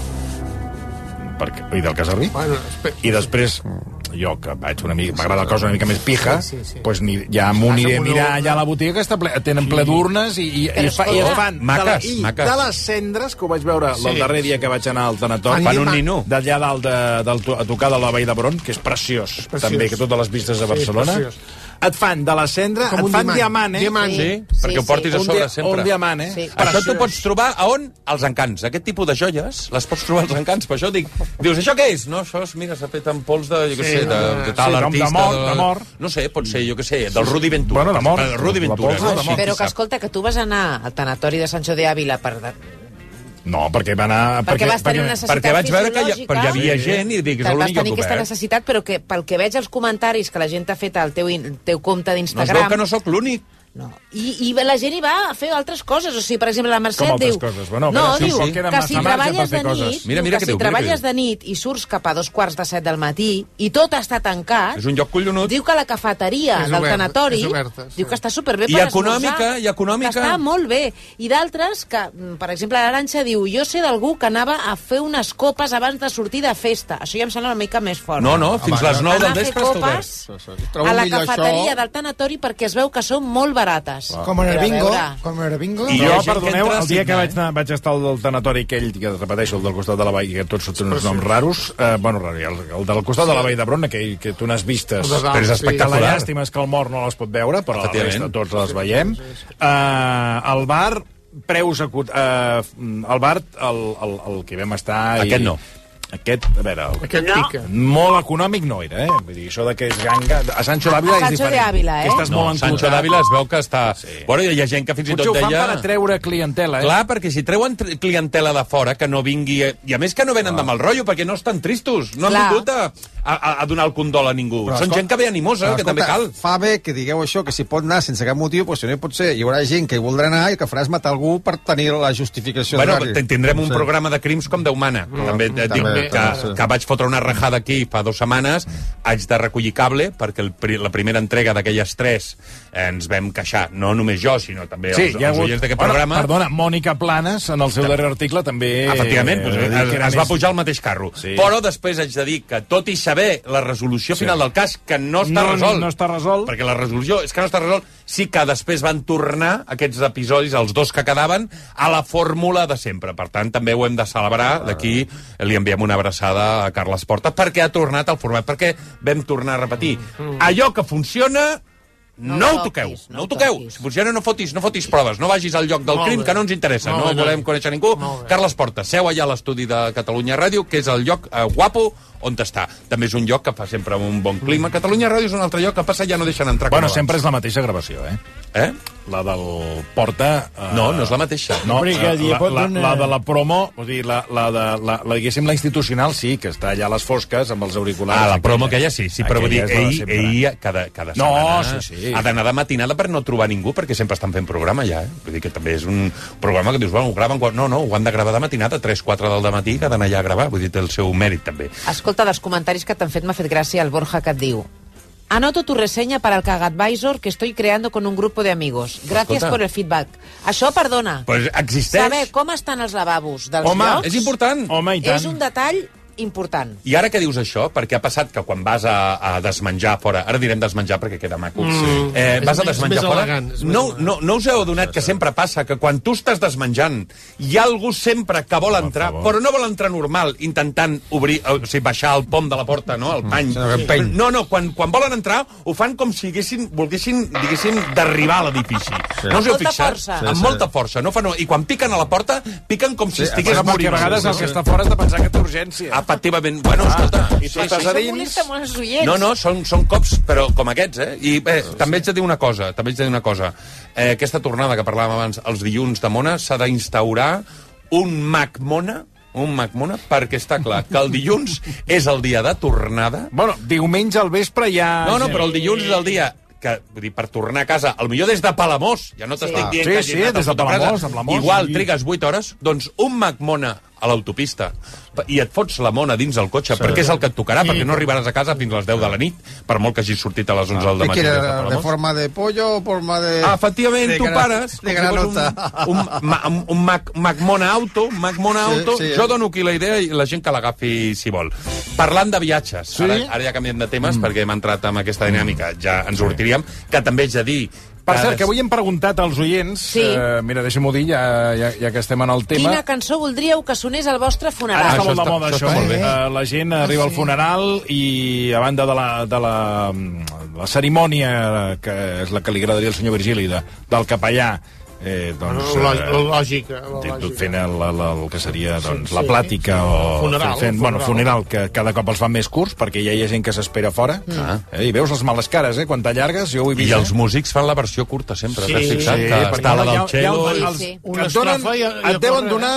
Perquè, I del que servir. Bueno, I després, jo, que vaig una mica, m'agrada la cosa una mica més pija, sí, sí, sí. Pues ni, ja m'ho aniré a mirar allà a la botiga, que està ple, tenen sí. ple d'urnes i, i, i, fa, i es fan maques, de, la, i maques. de les cendres, que ho vaig veure sí. el darrer dia que vaig anar al tanatori, fan un nino. D'allà dalt de, del, a tocar de la Vall d'Hebron, que és preciós, és preciós, també, que totes les vistes de Barcelona. Sí, et fan de la cendra, et fan diamant, eh? Diamant, sí, sí, perquè ho portis sí. a sobre sempre. Un diamant, eh? Sí. Això t'ho pots trobar a on? Als encants. Aquest tipus de joies les pots trobar als encants. Per això dic, dius, això què és? No, això és, mira, s'ha fet amb pols de, jo què sí, sé, de, de tal sí, artista. De mort, de mort. No sé, pot ser, jo què sé, del Rudi Ventura. Bueno, de mort. Rudi Ventura. Ah, sí. Però que, escolta, que tu vas anar al tanatori de Sancho de Ávila per... No, perquè va anar... Perquè, perquè vas tenir una necessitat perquè vaig veure que hi, fisiològica. hi havia gent i dic, és l'únic vas tenir que aquesta cobert. necessitat, però que pel que veig als comentaris que la gent ha fet al teu, in- teu compte No es d'Instagram... veu que no sóc l'únic. No. I, I la gent hi va a fer altres coses. O sigui, per exemple, la Mercè Com altres diu... coses? Bueno, no, sí, diu sí. Queda que massa si marge per treballes fer de coses. nit, Mira, diu mira que què si diu, mira què treballes diu. de nit i surts cap a dos quarts de set del matí i tot està tancat... És un lloc collonut. Diu que la cafeteria És del obert, tanatori és oberta, sí. diu que està superbé I per econòmica, esmorzar. i econòmica. Que està molt bé. I d'altres que, per exemple, l'Arantxa diu jo sé d'algú que anava a fer unes copes abans de sortir de festa. Això ja em sembla una mica més fort. No, no, fins les nou del vespre està obert. A la cafeteria del tanatori perquè es veu que són molt barates. Com en el Però a bingo. veure, Com en el bingo. I hi ha jo, gent que perdoneu, entra el dia que signant. vaig, anar, vaig estar al del tanatori aquell, que repeteixo, el del costat de la vall, que tots tenen uns noms raros, eh, bueno, raro, el, el del costat de la vall d'Hebron, aquell que tu n'has vistes, El de dalt, Però és sí. espectacular. Que la llàstima és que el mort no les pot veure, però la Efectivament. resta tots les veiem. Eh, el bar, preus... acut- Eh, el bar, el, el, el que vam estar... Aquest no. Aquest, a veure... El, Aquest no. pica. Molt econòmic no era, eh? Vull dir, això de que és ganga... A Sancho d'Àvila és Sancho diferent. de Ávila, eh? Aquesta és No, molt Sancho enclotada. d'Àvila es veu que està... Sí. Bueno, hi ha gent que fins i Potser tot ho fan deia... per atreure clientela, eh? Clar, perquè si treuen tr- clientela de fora, que no vingui... I a més que no venen de mal rotllo, perquè no estan tristos. No han Clar. vingut a, a, a donar el condol a ningú. Però, Són escolta, gent que ve animosa, però, que també escolta, cal. Fa bé que digueu això, que si pot anar sense cap motiu, doncs si no hi pot ser, hi haurà gent que hi voldrà anar i el que farà és matar algú per tenir la justificació. Bueno, de ten- tindrem un Sí. programa de crims com Déu mana. També et dic també, que, també, sí. que vaig fotre una rajada aquí fa dues setmanes, haig de recollir cable, perquè el, pri- la primera entrega d'aquelles tres eh, ens vam queixar, no només jo, sinó també Sí, els, hi ha els hagut... oients d'aquest Bueno, programa. Perdona, Mònica Planes, en el seu darrer article, també... Efectivament, doncs, eh, es, va dir que era es va més- pujar al mateix carro. Sí. Però després haig de dir que, tot i saber la resolució Sí. final del cas, que no està No, resolt... no està resolt. Perquè la resolució és que no està resolt, sí que després van tornar aquests episodis, els dos que quedaven, a la fórmula de sempre. Per tant, també ho hem de celebrar. D'aquí li enviem una abraçada a Carles Porta, perquè ha tornat al format, perquè vam tornar a repetir. Allò que funciona... No, no ho toqueu, no, ho toqueu. Si funciona, no fotis, no fotis proves, no vagis al lloc del Molt crim, bé. que no ens interessa, Molt no bé, volem Dani. conèixer ningú. Molt bé. Carles Porta, seu allà a l'estudi de Catalunya Ràdio, que és el lloc eh, guapo on està. També és un lloc que fa sempre un bon clima. Catalunya Ràdio és un altre lloc que passa ja no deixen entrar. Bueno, com sempre abans. és la mateixa gravació, eh? Eh? La del Porta... Eh... No, no és la mateixa. No, Hombre, que eh, hi la, pot la, una- la de la promo, vull dir, la, la, de, la, la, diguéssim, la institucional sí, que està allà a les fosques amb els auriculars. Ah, la promo aquella sí, sí, però vull dir, Aquella és la de ell, sempre. ell cada, cada No, setmana sí, sí. ha d'anar de matinada per no trobar ningú, perquè sempre estan fent programa ja, eh? Vull dir que també és un programa que dius, bueno, ho graven quan... No, no, ho han de gravar de matinada, tres, quatre del dematí, que ha d'anar allà a gravar, vull dir, té el seu mèrit també. Escolta, dels comentaris que t'han fet m'ha fet gràcia el Borja que et diu: anoto tu reseña para el Cagadvisor que estoy creando con un grupo de amigos. Gracias Escolta. por el feedback. Això, perdona, Pues existeix. saber com estan els lavabos dels Home, llocs és important. Home, i tant. és un detall important. I ara que dius això, perquè ha passat que quan vas a, a desmenjar fora, ara direm desmenjar perquè queda maco, Mm. eh, vas a És desmenjar més fora, elegant, és més no, elegant. no, no us heu adonat que sempre passa que quan tu estàs desmenjant hi ha algú sempre que vol entrar, però no vol entrar normal, intentant obrir, o sigui, baixar el pom de la porta, no?, el pany. sinó que empeny. No, no, quan, quan volen entrar ho fan com si haguessin, volguessin, diguéssim, derribar l'edifici. Sí. No us heu Amb molta fixat? força. Sí, Amb sí. molta força. No fan, I quan piquen a la porta, piquen com si Sí, estigués Perquè morint. a vegades el que està fora has de pensar que té urgència. Efectivament. Bueno, escolta... I tu estàs a Això dins... molesta molt els oients. No, no, són, són cops, però com aquests, eh? I bé, també haig de dir una cosa, també haig de dir una cosa. Eh, aquesta tornada que parlàvem abans, els dilluns de Mona, s'ha d'instaurar un MacMona, un MacMona, perquè està clar que el dilluns és el dia de tornada. Bueno, diumenge al vespre ja... No, no, però el dilluns és el dia que, vull dir, per tornar a casa, al millor des de Palamós, ja no t'estic Sí. dient Sí, que hagi sí, anat des de al Fotocasa. Palamós, amb la Mos, Igual sí. trigues vuit hores, doncs un MacMona a l'autopista i et fots la mona dins el cotxe, sí. perquè és el que et tocarà, perquè no arribaràs a casa fins a les deu de la nit, per molt que hagis sortit a les onze del ¿Qué matí. quiere? des de ¿De Palamós. forma de pollo o forma de...? Ah, efectivament, de tu gra- pares De com si fos granota. un, un, ma- un, un Mac, MacMona Auto, un MacMona Sí, Auto. sí, Jo eh? dono aquí la idea i la gent que l'agafi si vol. Parlant de viatges, Sí? ara, ara ja canviem de temes, mm. perquè hem entrat amb aquesta dinàmica, ja ens sortiríem, que també haig de dir... Per cert, que avui hem preguntat als oients, Sí. eh, mira, deixa'm-ho dir, ja, ja, ja que estem en el tema... Quina cançó voldríeu que sonés al vostre Ara funeral? està això molt de està- moda, això això. està molt bé. Eh, la gent arriba al funeral i, a banda de la, de la, la cerimònia, que és la que li agradaria al senyor Virgili, de, del capellà, eh, doncs... La, eh, la lògica. La tot lògica. fent el, el, el que seria doncs, Sí, la sí. plàtica o Funeral, fent, funeral. bueno, funeral, que cada cop els fan més curts perquè ja hi ha gent que s'espera fora. Mm. Eh, I veus les males cares, eh? Quan t'allargues, jo ho he vist. I els eh? músics fan la versió curta sempre, Sí, t'has fixat? sí, que perquè està la hi ha- del hi ha cello... un- i- els- Sí. Que Una et, donen, estrofa i a- i a et deuen córrer, donar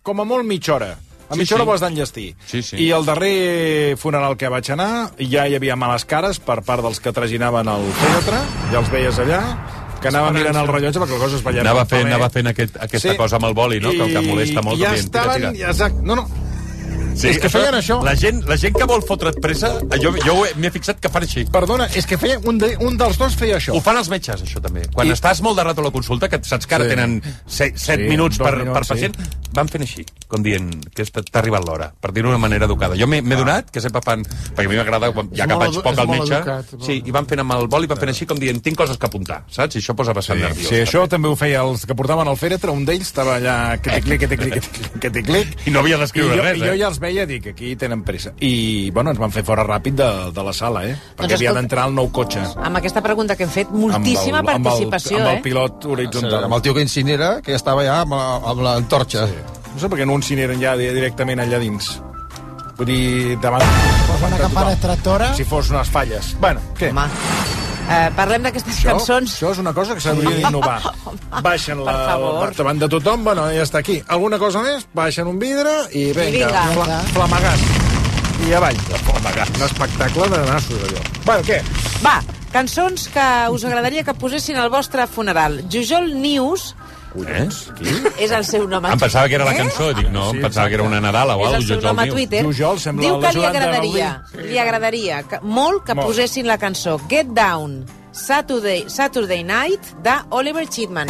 com a molt mitja hora. A Sí, mitja hora sí. ho has d'enllestir. Sí, sí. I el darrer funeral que vaig anar, ja hi havia males cares per part dels que traginaven el fèretre, ja els veies allà, que anaven mirant el rellotge perquè la cosa es veia... Anava fent, anava fent aquest, aquesta Sí. cosa amb el boli, no? Que, que molesta molt. I ja dient, tira, estaven... tira. Exacte, no, no. Sí, és que feien això. La gent, la gent que vol fotre't pressa, jo, jo ho he- m'he fixat que fan així. Perdona, és que feia, un, de, un dels dos feia això. Ho fan els metges, això, també. Quan I- estàs molt de rato a la consulta, que saps que ara Sí. tenen set, set Sí, minuts, dos per, minuts, per pacient, van fent així, com dient que està- t'ha arribat l'hora, per dir-ho d'una manera educada. Jo m'he m'he donat, que sempre fan... Perquè a mi m'agrada, quan- ja És que molt vaig edu- poc és al molt metge... educat, molt. Sí, i van fent amb el boli, van fent així, com dient, tinc coses que apuntar, saps? I això posa bastant Sí, nerviós. sí, això també ho feia els que portaven el fèretre, un d'ells estava allà clic, clic, clic, clic, clic, I no havia d'escriure I jo, res, I jo eh? ja els veia, dic, aquí tenen pressa. I, bueno, ens van fer fora ràpid de, de la sala, eh? Perquè Doncs havia escolta- d'entrar el nou cotxe. Amb aquesta pregunta que hem fet, moltíssima Amb el- amb el- participació, amb el, eh? pilot horitzontal. Amb el tio que incinera, que ja estava ja amb, la- amb l'antorxa. Sí. No sé per què no incineren ja di- directament allà dins. Vull dir, davant... Posa una campana extractora. Si fos unes falles. Bueno, què? Home, eh, parlem d'aquestes Això, cançons. això és una cosa que s'hauria d'innovar. Baixen la... Per favor. Davant de tothom, bueno, ja està aquí. Alguna cosa més? Baixen un vidre i vinga, vinga. Fla, flamagàs. I avall. Flamagàs. Un espectacle de nassos, allò. Bueno, què? Va, cançons que us agradaria que posessin al vostre funeral. Jujol News Eh? és el seu nom. Em pensava que era la cançó, dic, no, Sí, em pensava que era una Nadala o És el alguna seu cosa. nom a Twitter. Jujol sembla Diu que li l'ajudant de agradaria, Gaudí. li agradaria que, molt que Molt. posessin la cançó Get Down, Saturday, Saturday Night, de Oliver Chipman.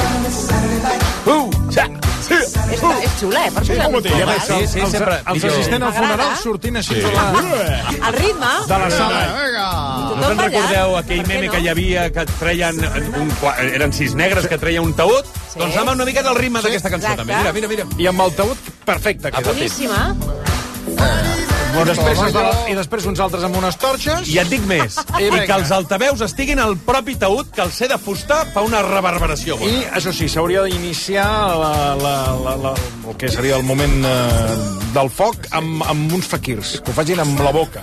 Uh, ja, sí, És, és xula, eh? Per posar Com ho té? Ja veig, Sí, els, sí, els, sempre els millor. assistents al M'agrada. funeral sortint així Sí. de la, El ritme, de la sala. No tothom te'n ballant. recordeu aquell Per què meme no? que hi havia que treien un, qua- eren sis negres que treien un taüt? Sí. Doncs anava una miqueta al ritme d'aquesta cançó, exacte. també. Mira, mira, mira. I amb el taüt, perfecte. Queda. Boníssima. I després, es va, I després uns altres amb unes torxes. I et dic més, I i vinga. que els altaveus estiguin al propi taüt, que el ser de fusta fa una reverberació. I, això sí, s'hauria d'iniciar la, la, la, la, el que seria el moment eh, del foc amb, amb uns faquirs, que ho facin amb la boca.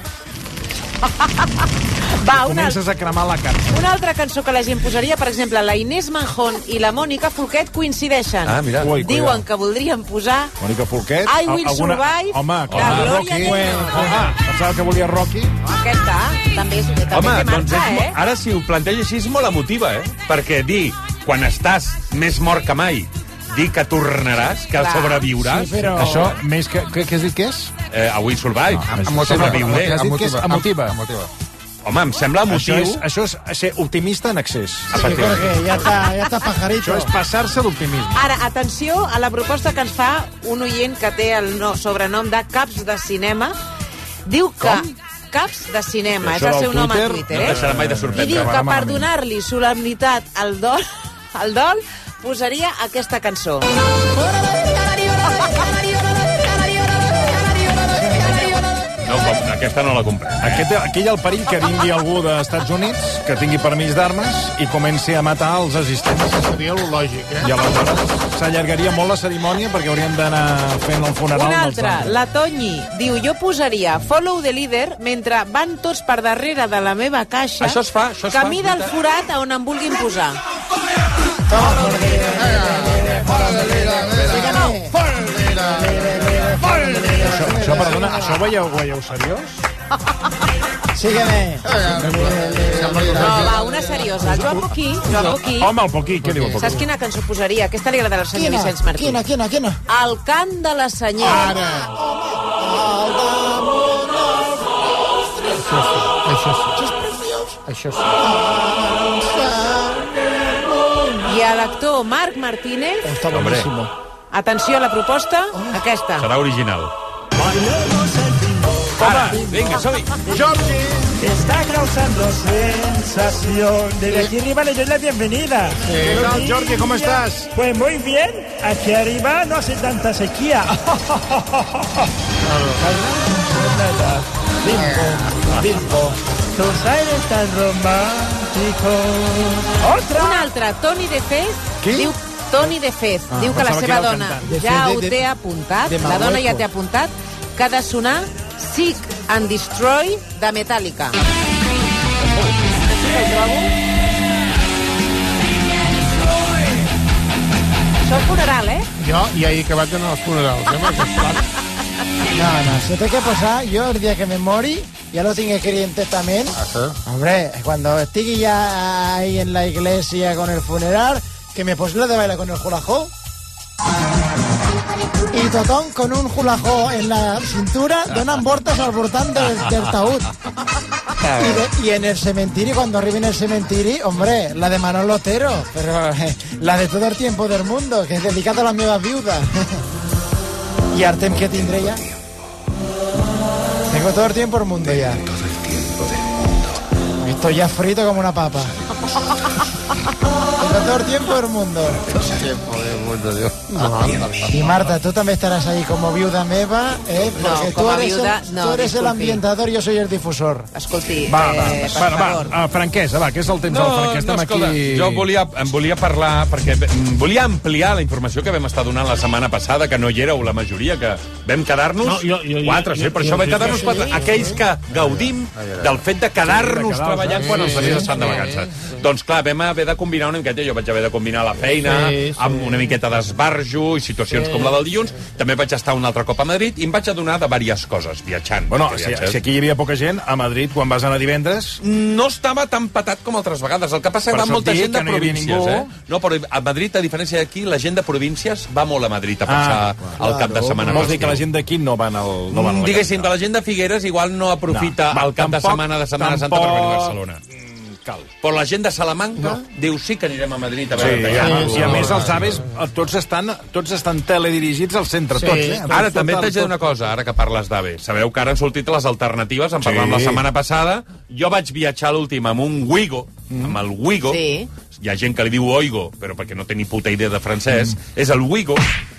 Va, una, Comences a cremar la carn. una altra cançó que la gent posaria, per exemple, la Inés Manjón i la Mònica Folquet coincideixen. Ah, mira. Ui, Diuen cuidado. que voldrien posar Mònica Folquet. I Will alguna... Survive, Home, de clar, Gloria Rocky. Gaynor. Ah, pensava que volia Rocky. Aquesta, també, és, també Home, té doncs marca, és, mo- eh? ara si ho planteja així és molt emotiva, eh? Perquè dir, quan estàs més mort que mai, dir que tornaràs, que Clar. sobreviuràs... Sí, però- Això, més que... Què, què has dit que és? Eh, avui survive. Emotiva. Sobreviuré. Has dit que és emotiva. Emotiva. Home, em sembla Això emotiu. és, això és ser optimista en excés. Sí, Jorge, ya está, ya está pajarito. Això és passar-se d'optimisme. Ara, atenció a la proposta que ens fa un oient que té el no, sobrenom de Caps de Cinema. Diu que... Com? Caps de Cinema, és Això el del seu nom a Twitter Twitter, No eh? em deixarà mai de I diu sorprendre. que Va per malament. donar-li solemnitat al dol, al dol, posaria aquesta cançó. No, com, aquesta no la comprem. Eh? Aquest, aquí hi ha el perill que vingui algú dels Estats Units, que tingui permís d'armes i comenci a matar els assistents. Seria lo lògic, eh? I aleshores s'allargaria molt la cerimònia perquè hauríem d'anar fent el funeral Una dels altra, altres. la Toñi, diu, jo posaria Follow the Leader mentre van tots per darrere de la meva caixa, Això es fa, això es fa, camí del veritat. forat a on em vulguin posar. Això, això, perdona, això ho veieu, ho veieu seriós? Sígueme. No, va, una seriosa. El Joan Boquí, Joan Boquí, Home, el Poquí, què diu el Poquí? saps quina cançó posaria? Aquesta li agrada al senyor Quina, Vicenç Martí. quina, quina, quina? El cant de la senyera. Ara. Això sí. Això sí. I a l'actor Marc Martínez, Está Hombre. buenísimo. atenció a la proposta, aquesta. Serà original. Ara, vinga, som-hi. Jordi. Está causando sensación. Desde aquí arriba le doy la bienvenida. ¿Qué tal, Jordi? ¿Cómo estás? Pues muy bien. Aquí arriba no hace tanta sequía. Limpo, limpo. Tus aires tan románticos. Otra. Un altre, Toni de Fez, Qui? diu Toni de Fez, Ah, diu que la pensava que seva era el dona cantant. De ja Fez ho de- té de- apuntat, de la dona ja Marruecos. té apuntat, que ha de sonar Seek and Destroy de Metallica. Això és funeral, eh? Jo, i ahir que vaig anar als funerals, eh? Perquè, esclar, No, no, se té que posar, yo el día que me mori, ya lo tengo escrito en testamento. Hombre, cuando estigui ya ahí en la iglesia con el funeral, que me pose la de bailar con el julajó. Y Totón con un julajó en la cintura donan voltas al voltant del, del taüt. Y, de, y en el cementerio, cuando arriba en el cementerio, hombre, la de Manolo Otero, pero eh, la de todo el tiempo del mundo, que es dedicada a las nuevas viudas. ¿Y Artem qué tendré ya? Tengo todo el tiempo del mundo ya. Todo el tiempo del mundo. Estoy ya frito como una papa. Tengo todo el tiempo del mundo. Todo el tiempo del mundo, Dios. No. Y Marta, tú también estarás ahí como viuda meva, ¿eh? Porque No, tú com a eres, viuda, el, no, tú eres el disculpi. ambientador, yo soy el difusor. Escolti, Va, va, eh, per va, va, favor. va, franquesa, va, que és el temps No, del franquès. no, Estem escolta, aquí... jo volia, em volia parlar, perquè em volia ampliar la informació que vam estar donant la setmana passada, que no hi éreu la majoria, que vam quedar-nos No, jo- jo- quatre, jo- sí, per jo- això vam jo- quedar-nos sí, quatre. sí. Aquells que gaudim del fet de quedar-nos Sí, de treballant quedar-nos, quan els sí, altres sí, estan de sí, vacances. Doncs clar, vam haver de combinar una miqueta, jo vaig haver de combinar la feina Sí, sí. amb una miqueta d'esbarjo i situacions Sí. com la del dilluns. També vaig estar un altre cop a Madrid i em vaig adonar de diverses coses, viatjant. Bueno, perquè si, viatges- si aquí hi havia poca gent, a Madrid, quan vas anar divendres... no estava tan patat com altres vegades. El que passa és Per que va això molta et dic gent de que no hi havia províncies, ningú. eh? No, però a Madrid, a diferència d'aquí, la gent de províncies va molt a Madrid a passar Ah, el cap de setmana. Vols dir que festiu. la gent d'aquí no van al... No van a la Diguéssim, de la gent de Figueres igual no aprofita No, va, el cap de tampoc- setmana de Setmana Santa per venir a Barcelona. Cal. Però la gent de Salamanca no. diu sí que anirem a Madrid a Sí, veure. i, a, i a més els aves tots estan, tots estan teledirigits al centre, Sí. tots, eh? Ara també t'haig de dir una cosa, ara que parles d'A V E. Sabeu que ara han sortit les alternatives, en parlàvem Sí. la setmana passada. Jo vaig viatjar l'últim amb un Wigo, mm. amb el Wigo. Sí. Hi ha gent que li diu Oigo, però perquè no té ni puta idea de francès. Mm. És el Wigo.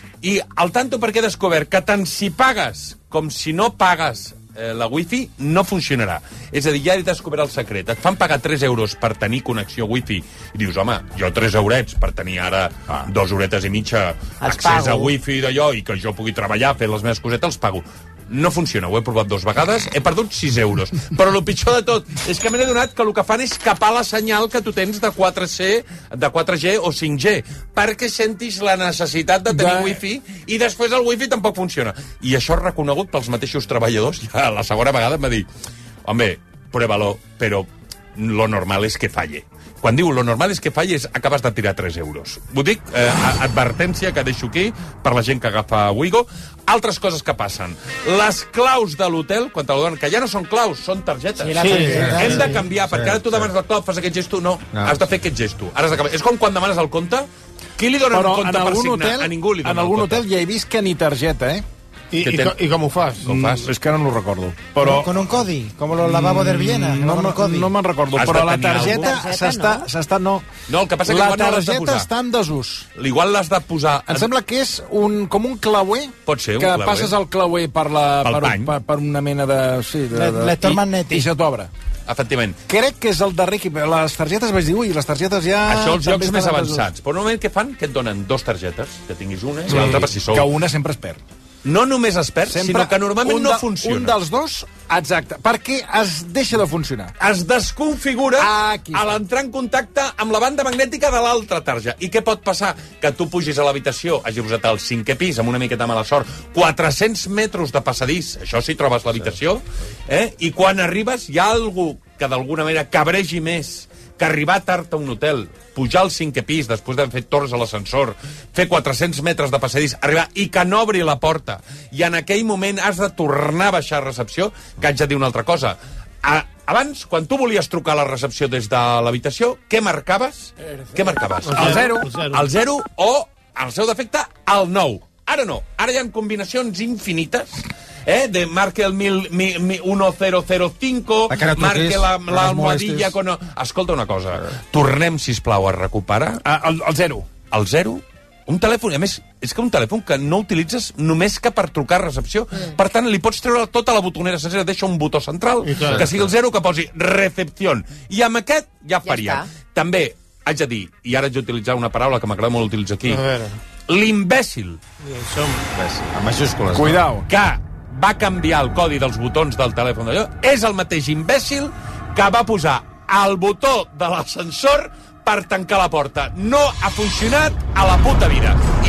I al tanto perquè he descobert que tant si pagues com si no pagues eh, la wifi no funcionarà. És a dir, ja he descobert el secret. Et fan pagar tres euros per tenir connexió wifi i dius, home, jo tres eurets per tenir ara ah. dos horetes i mitja Els accés pago. a wifi d'allò i que jo pugui treballar, fer les meves cosetes, els pago. No funciona, ho he provat dues vegades, he perdut sis euros. Però el pitjor de tot és que m'he adonat que el que fan és capar la senyal que tu tens de quatre C, de quatre G o cinc G, perquè sentis la necessitat de tenir De- wifi i després el wifi tampoc funciona. I això és reconegut pels mateixos treballadors. Ja la segona vegada em va dir, home, pruébalo, però lo normal és que falle. Quan diu lo normal és que falles, acabes de tirar tres euros. Ho dic, eh, advertència que deixo aquí per la gent que agafa Wigo. Altres coses que passen. Les claus de l'hotel, quan te la donen, que ja no són claus, són targetes. Sí, la targeta, Hem de sí. canviar, perquè ara tu demanes la clau, fas aquest gesto, no, No. has de fer aquest gesto. Ara has de canviar. És com quan demanes el compte, qui li dona Però un compte en per algun signar? hotel, A ningú li dona en algun el compte. hotel ja he vist que ni targeta, eh? I, Que i, ten- co- I com ho fas? Com fas? Mm, és que ara no ho recordo. Però... Però... Con un codi, como los lavabos del Viena. No, con un no, codi. no me'n recordo, Has però de la tenir targeta alguna. s'està... No? s'està no. No, el que passa que la igual no l'has de targeta posar. està en desús. Igual l'has de posar... Em sembla que és un, com un clauer, Pot ser un que clauer. passes el clauer per, la, Pel per, pany. per, per una mena de... Sí, de, Le- de lector i- magnètic. I se t'obre. Efectivament. Crec que és el darrer que... Les targetes vaig dir, ui, les targetes ja... Això els també jocs més estan en desús. avançats. Però normalment què fan? Que et donen dos targetes, que tinguis una i l'altra per si sou. Que una sempre es perd. No només es perd, Sempre sinó que normalment un no de- funciona. Un dels dos, exacte, perquè es deixa de funcionar. Es desconfigura Ah, aquí a està. l'entrar en contacte amb la banda magnètica de l'altra tarja. I què pot passar? Que tu pugis a l'habitació, hagi posat al cinquè pis, amb una miqueta mala sort, quatre-cents metres de passadís, això si trobes l'habitació, eh? I quan arribes hi ha algú que d'alguna manera cabregi més que arribar tard a un hotel, pujar al cinquè pis després d'haver fet torres a l'ascensor, fer quatre-cents metres de passadís, arribar i que no obri la porta, i en aquell moment has de tornar a baixar a recepció, que haig de dir una altra cosa. A, abans, quan tu volies trucar a la recepció des de l'habitació, què marcaves? Què marcaves? El zero. El zero. El zero o, al seu defecte, el nou. Ara no. Ara hi ha combinacions infinites, eh? De marque el mil, mi, mi, uno cero cero cinco, La cara marque truquis, la, no l'almohadilla... les molestis. Con... Escolta una cosa. Tornem, sisplau, a recuperar... Ah, el, el zero. El zero, un telèfon, a més, és que un telèfon que no utilitzes només que per trucar a recepció. Mm. Per tant, li pots treure tota la botonera sencera, deixa un botó central, que sigui el zero, que posi recepció. I amb aquest ja faria. està. També, haig de dir, i ara haig d'utilitzar una paraula que m'agrada molt utilitzar aquí, A veure. l'imbècil Som... Amb majúscules. Cuidao. que va canviar el codi dels botons del telèfon d'allò és el mateix imbècil que va posar el botó de l'ascensor per tancar la porta. No ha funcionat a la puta vida. I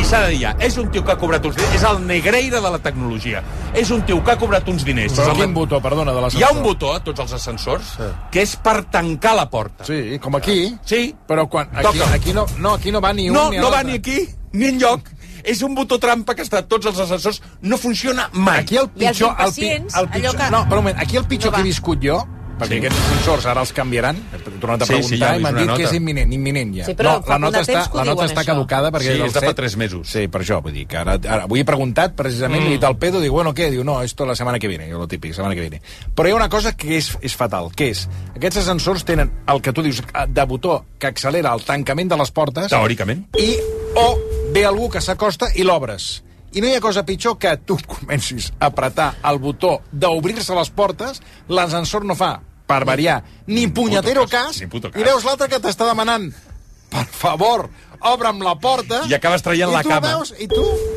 i s'ha de dir ja, és un tio que ha cobrat uns diners, és el Negreira de la tecnologia. És un tio que ha cobrat uns diners. Però quin botó, perdona, de l'ascensor? Hi ha un botó a tots els ascensors sí. que és per tancar la porta. Sí, com aquí. Sí. Però quan, aquí, aquí, no, no, aquí no va ni un no, ni No, no l'altre. va ni aquí, ni enlloc. És un botó trampa que està a tots els ascensors. No funciona mai. Aquí el pitjor... El, pi, el pitjor que... No, però un moment, aquí el pitjor no que he viscut jo, perquè sí. aquests ascensors ara els canviaran, he tornat a preguntar sí, sí, ja i m'han dit nota. que és imminent, imminent ja. Sí, però no, la nota està, la nota està això. caducada perquè sí, és, és de fa tres mesos. Sí, per això, vull dir que ara, ara avui he preguntat precisament, mm. i tal pedo, diu, bueno, què? Diu, no, esto la setmana que viene, lo típic, setmana que viene. Però hi ha una cosa que és, és fatal, que és, aquests ascensors tenen el que tu dius, de botó que accelera el tancament de les portes. Teòricament. I, o ve algú que s'acosta i l'obres. I no hi ha cosa pitjor que tu comencis a apretar el botó d'obrir-se les portes, l'ascensor no fa, per variar, ni punyetero cas, ni cas, i veus l'altre que t'està demanant, per favor, obre'm la porta... I acabes traient la cama. Veus, I tu...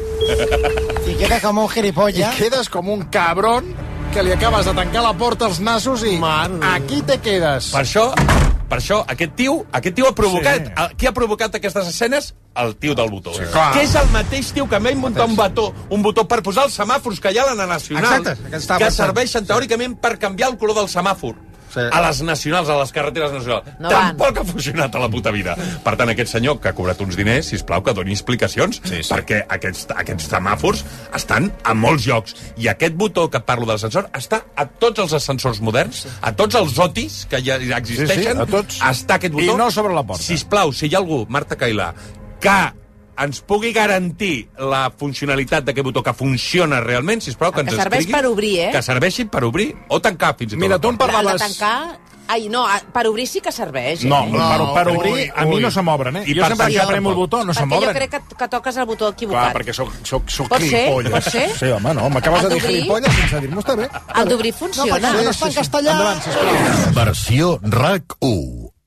I quedes com un gilipollas. I quedes com un cabron que li acabes de tancar la porta als nassos i Man. aquí te quedes. Per això... Per això, aquest tio, aquest tio ha provocat... Sí. El, qui ha provocat aquestes escenes? El tio del botó. Sí, que és el mateix tio que m'ha inventat un botó, un botó per posar els semàfors que hi ha a la Nacional, Exacte, que serveixen teòricament per canviar el color del semàfor. Sí. A les nacionals, a les carreteres nacionals. No Tampoc van. ha funcionat a la puta vida. Per tant, aquest senyor que ha cobrat uns diners, sisplau, que doni explicacions, sí, sí. perquè aquests, aquests semàfors estan a molts llocs. I aquest botó que parlo de l'ascensor està a tots els ascensors moderns, a tots els otis que ja existeixen, sí, sí, a tots. Està aquest botó. I no sobre la porta. Sisplau, si hi ha algú, Marta Cailà, que ens pugui garantir la funcionalitat d'aquest botó que funciona realment, sisplau, que, que ens serveix escrigui... per obrir, eh? Que serveixi per obrir o tancar, fins i tot. Mira, tu em parlaves... De tancar... Ai, no, per obrir sí que serveix, eh? No, no per, per obrir ui, a mi no se m'obren, eh? I jo sempre que premo el botó no se m'obren. Perquè jo crec que, que toques el botó equivocat. Clar, perquè soc, soc, soc Pot gilipolles. Ser? Pot ser? Sí, home, no, m'acabes de dir gilipolles sense dir-m'ho, està bé. El d'obrir funciona. No, perquè no està en castellà. Endavant, sisplau. Versió RAC u.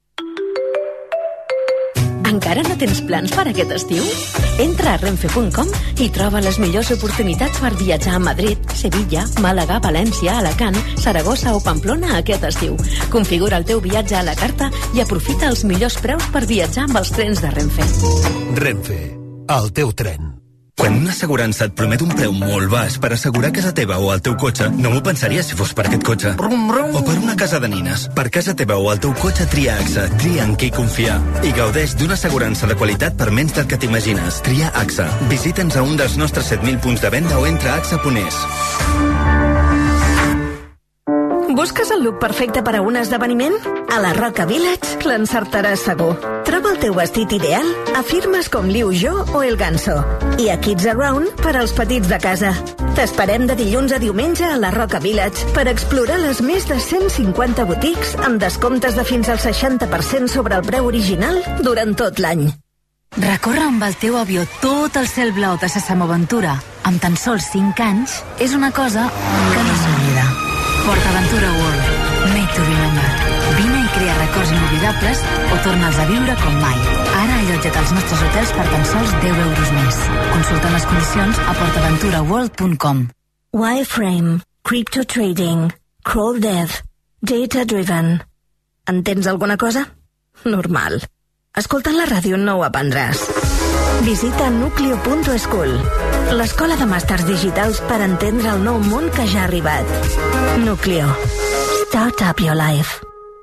Encara no tens plans per aquest estiu? Entra a renfe punt com i troba les millors oportunitats per viatjar a Madrid, Sevilla, Màlaga, València, Alacant, Saragossa o Pamplona aquest estiu. Configura el teu viatge a la carta i aprofita els millors preus per viatjar amb els trens de Renfe. Renfe, el teu tren. Quan una assegurança et promet un preu molt baix per assegurar casa teva o el teu cotxe, no m'ho pensaries si fos per aquest cotxe. Brum, brum. O per una casa de nines. Per casa teva o el teu cotxe, tria A X A. Tria en qui confiar. I gaudeix d'una assegurança de qualitat per menys del que t'imagines. Tria A X A. Visita'ns a un dels nostres set mil punts de venda o entra a axa punt es. Busques el look perfecte per a un esdeveniment? A la Roca Village l'encertaràs segur. Troba el teu vestit ideal a firmes com Liu Jo o El Ganso. I a Kids Around per als petits de casa. T'esperem de dilluns a diumenge a la Roca Village per explorar les més de cent cinquanta botics amb descomptes de fins al seixanta per cent sobre el preu original durant tot l'any. Recórrer amb el teu avió tot el cel blau de sa Samoaventura amb tan sols cinc anys és una cosa que no s'oblida. PortAventura World, made to remember. Vine i crea records inolvidables o torna'ls a viure com mai. Ara allotja't als nostres hotels per tan sols deu euros més. Consulta les condicions a port aventura world punt com. Wireframe, Crypto Trading, Crawl Dev, Data Driven. Entens alguna cosa? Normal. Escoltant la ràdio no ho aprendràs. Visita nucleo punt school, l'escola de màsters digitals per entendre el nou món que ja ha arribat. Nucleo. Start up your life.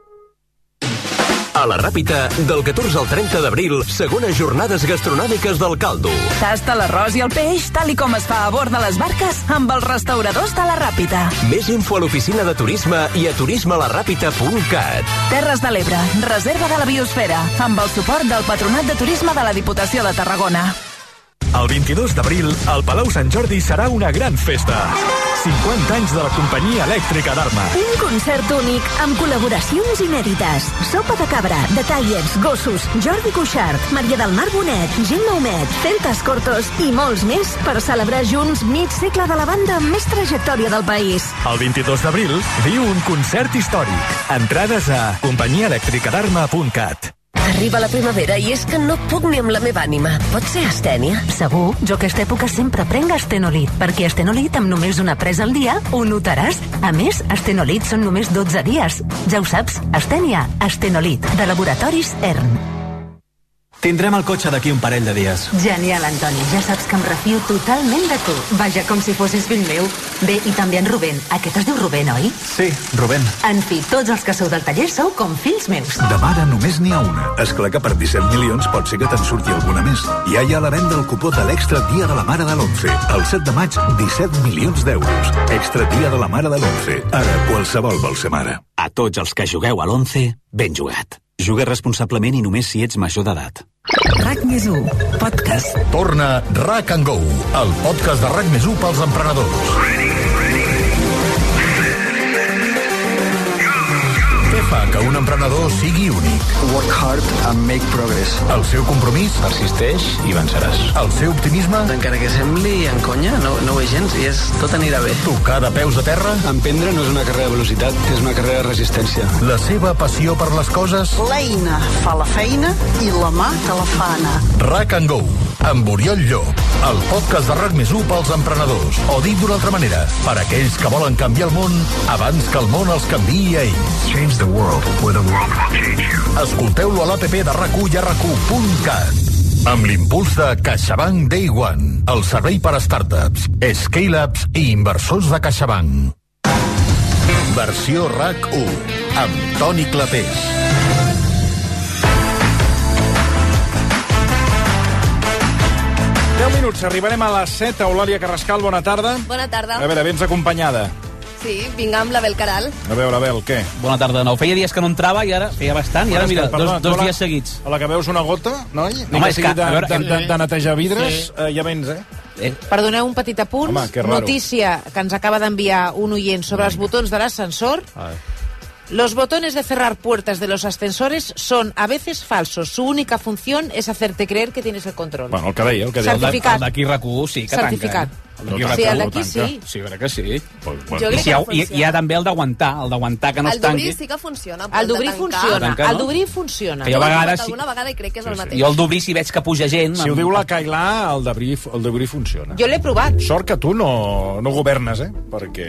A la Ràpita, del catorze al trenta d'abril, segones jornades gastronòmiques del Caldo. Tasta l'arròs i el peix, tal i com es fa a bord de les barques, amb els restauradors de la Ràpita. Més info a l'oficina de turisme i a turisme a la ràpita punt cat. Terres de l'Ebre, reserva de la biosfera, amb el suport del Patronat de Turisme de la Diputació de Tarragona. El vint-i-dos d'abril, al Palau Sant Jordi serà una gran festa. cinquanta anys de la companyia elèctrica d'Arma. Un concert únic amb col·laboracions inèdites. Sopa de cabra, The Tallers, Gossos, Jordi Cuixart, Maria del Mar Bonet, Gemma Humet, Celtas Cortos i molts més per celebrar junts mig segle de la banda amb més trajectòria del país. El vint-i-dos d'abril viu un concert històric. Entrades a companyia elèctrica d'Arma punt cat. Arriba la primavera i és que no puc ni amb la meva ànima. Pot ser astènia? Segur, jo aquesta època sempre prenc Astenolit, perquè Astenolit amb només una presa al dia ho notaràs. A més, Astenolit són només dotze dies. Ja ho saps, astènia, Astenolit, de Laboratoris E R N. Tindrem el cotxe d'aquí un parell de dies. Genial, Antoni. Ja saps que em refio totalment de tu. Vaja, com si fossis fill meu. Bé, i també en Rubén. Aquest es diu Rubén, oi? Sí, Rubén. En fi, tots els que sou del taller sou com fills meus. De mare només n'hi ha una. Esclar que per disset milions pot ser que te'n surti alguna més. Ja hi ha a la venda el cupó de l'Extra Dia de la Mare de l'Once. El set de maig, disset milions d'euros. Extra Dia de la Mare de l'Once. Ara qualsevol vol ser mare. A tots els que jugueu a l'Once, ben jugat. Juga responsablement i només si ets major d'edat. RAC més u, podcast. Torna RAC and Go, el podcast de RAC més u pels emprenedors. Què fa que un emprenedor sigui únic? Work hard and make progress. El seu compromís? Persisteix i venceràs. El seu optimisme? Encara que sembli en conya, no, no ho és gens i és, tot anirà bé. Tocar de peus a terra? Emprendre no és una carrera de velocitat, és una carrera de resistència. La seva passió per les coses? L'eina fa la feina i la mà te la fa anar. RAC and Go, amb Oriol Llop, el podcast de RAC més u pels emprenedors. O dit d'una altra manera, per aquells que volen canviar el món abans que el món els canviï a ells. Change the world, or the world will change you. Escolteu-lo a l'app de RAC1 i a RAC u punt cat. Amb l'impuls de CaixaBank Day One, el servei per a startups, scale-ups i inversors de CaixaBank. Versió RAC u, amb Toni Clapés. deu minuts, arribarem a les set. Eulàlia Carrascal, bona tarda. Bona tarda. A veure, vens acompanyada. Sí, vinc amb la Bel Caral. A veure, Bel, què? Bona tarda, no. Feia dies que no entrava i ara feia bastant, i ara mira, dos, dos dies seguits. A la que veus una gota, noi? Home, que és sigui que, de, a veure, de, de, de netejar vidres, sí. eh, ja vens, eh? Eh. Perdoneu un petit apunt. Home, que raro. Notícia que ens acaba d'enviar un oient sobre els botons de l'ascensor. Los botones de cerrar puertas de los ascensores son a veces falsos. Su única función es hacerte creer que tienes el control. Bueno, el que deia, el que deia. Certificat. El d'aquí RAC u sí que Certificat. tanca. Eh? Sí, el d'aquí sí. Sí, crec que sí. Pues, bueno. Jo crec I, si hi ha, que i, funciona. hi ha també el d'aguantar, el d'aguantar que no el es tanqui. d'obrir sí que funciona. però El d'obrir de tancar- funciona. tancar, no? El d'obrir funciona. Que jo a vegades... Alguna vegada i crec que és el mateix. Jo el d'obrir, si veig que puja gent... Si ho diu la Cailà, el d'obrir el d'obrir funciona. Jo l'he provat. Sort que tu no, no governes, eh? Perquè...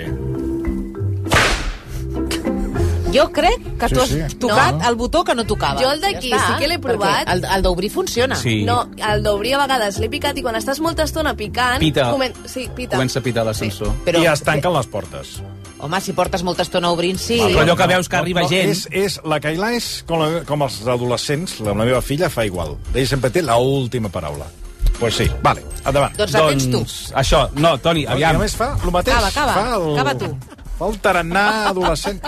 Jo crec que Sí, tu has sí. tocat No. el botó que no tocava. Jo el d'aquí Ja està. sí que l'he provat. Perquè El, el d'obrir funciona. Sí. No, el d'obrir a vegades l'he picat i quan estàs molta estona picant... Pita. Comen... Sí, pita. Comença a pitar l'ascensor. Sí. Però- I es tanquen les portes. Home, si portes molta estona obrint, sí. Però allò que veus que arriba No, gent... És, és, la Cailà és com, la, com els adolescents, la meva filla fa igual. Ella sempre té l'última paraula. Pues sí, vale, endavant. Doncs la tens tu. Això, no, Toni, I aviam. a més fa el mateix. Acaba, acaba. Fa el, Acaba tu. Fa el tarannà adolescent.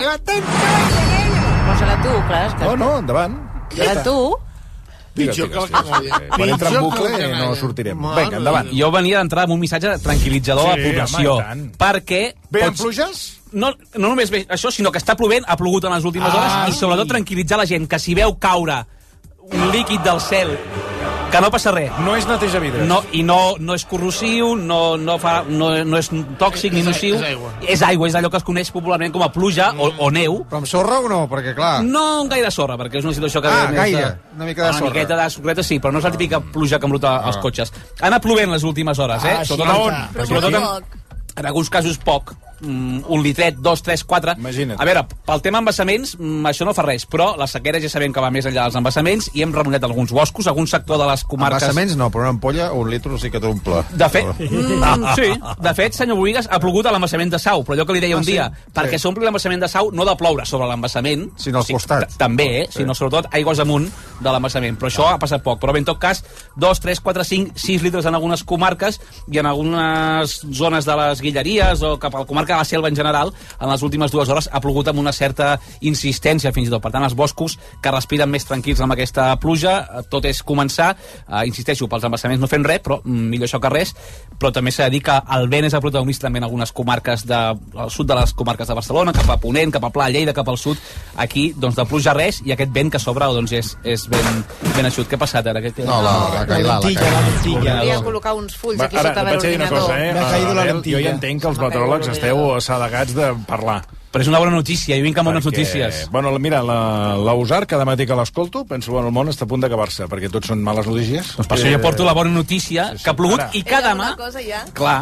Posa-la tu, clar. és que- No, no, endavant. Posa-la tu. Digues, Pitjor que el digues, que digues. m'havia. Quan entra en Pitjor bucle que el que no m'havia. sortirem. Mare Vinga, endavant. Jo venia d'entrar amb un missatge tranquil·litzador Sí, a la població. home, i tant. Perquè... Ve amb pots- pluges? No, no només ve això, sinó que està plovent, ha plogut en les últimes Ah, hores, i sobretot tranquil·litzar la gent que si veu caure un líquid del cel, que no passa res. No és neteja vidres. No, I no, no és corrosiu, no, no, fa, no, no és tòxic ni És a- nociu. és aigua. És aigua, és allò que es coneix popularment com a pluja o, o neu. Però amb sorra o no? Perquè, clar... No gaire sorra, perquè és una situació que... Ah, ve més gaire. de- Una mica de Una sorra. miqueta de sorreta, sí, però no és la típica pluja que embruta els cotxes. Ha anat plovent les últimes hores, eh? Ah, sí, Sobretot, on? en, sobretot en, en alguns casos poc. Mm, un litret, dos, tres, quatre... Imagina't. A veure, pel tema embassaments, mm, això no fa res, però la sequera ja sabem que va més enllà dels embassaments i hem remullat alguns boscos, algun sector de les comarques... Embassaments no, però una ampolla o un litro sí que t'omple. De fet, mm, sí, de fet, senyor Boigues, ha plogut a l'embassament de Sau, però allò que li deia Ah, un sí? dia, perquè Sí. s'ompli l'embassament de Sau no de ploure sobre l'embassament, Sinó als costats. també, eh? Sí. sinó sobretot aigües amunt de l'embassament, però això ha passat poc, però bé, en tot cas, dos, tres, quatre, cinc, sis litres en algunes comarques i en algunes zones de les Guilleries o cap a la comarca de la Selva en general, en les últimes dues hores ha plogut amb una certa insistència fins i tot. Per tant, els boscos que respiren més tranquils amb aquesta pluja, eh, tot és començar, eh, insisteixo, pels embassaments no fem res, però mm, millor això que res, però també s'ha de dir que el vent és el protagonista també en algunes comarques de, al sud de les comarques de Barcelona, cap a Ponent, cap a Pla, Lleida, cap al sud, aquí, doncs, de pluja res, i aquest vent que s'obre, doncs, és, és ben, ben eixut. Què ha passat ara? Què, què... No, la, la, la, la, lentilla, la lentilla. Hauria colocar uns fulls Va, aquí ara, sota de vaig a dir una l'ordinador. cosa, eh? Me ha caído la Abel, lentilla. Jo ja entenc que els meteoròlegs esteu assedegats de parlar. Però és una bona notícia, jo vinc amb bones Perquè, notícies. Bueno, mira, la, la Usar, cada matí que l'escolto, penso, bueno, el món està a punt d'acabar-se, perquè tots són males notícies. Doncs per això jo porto la bona notícia, que ha plogut ara. i que demà... Cosa ja. Clar, Però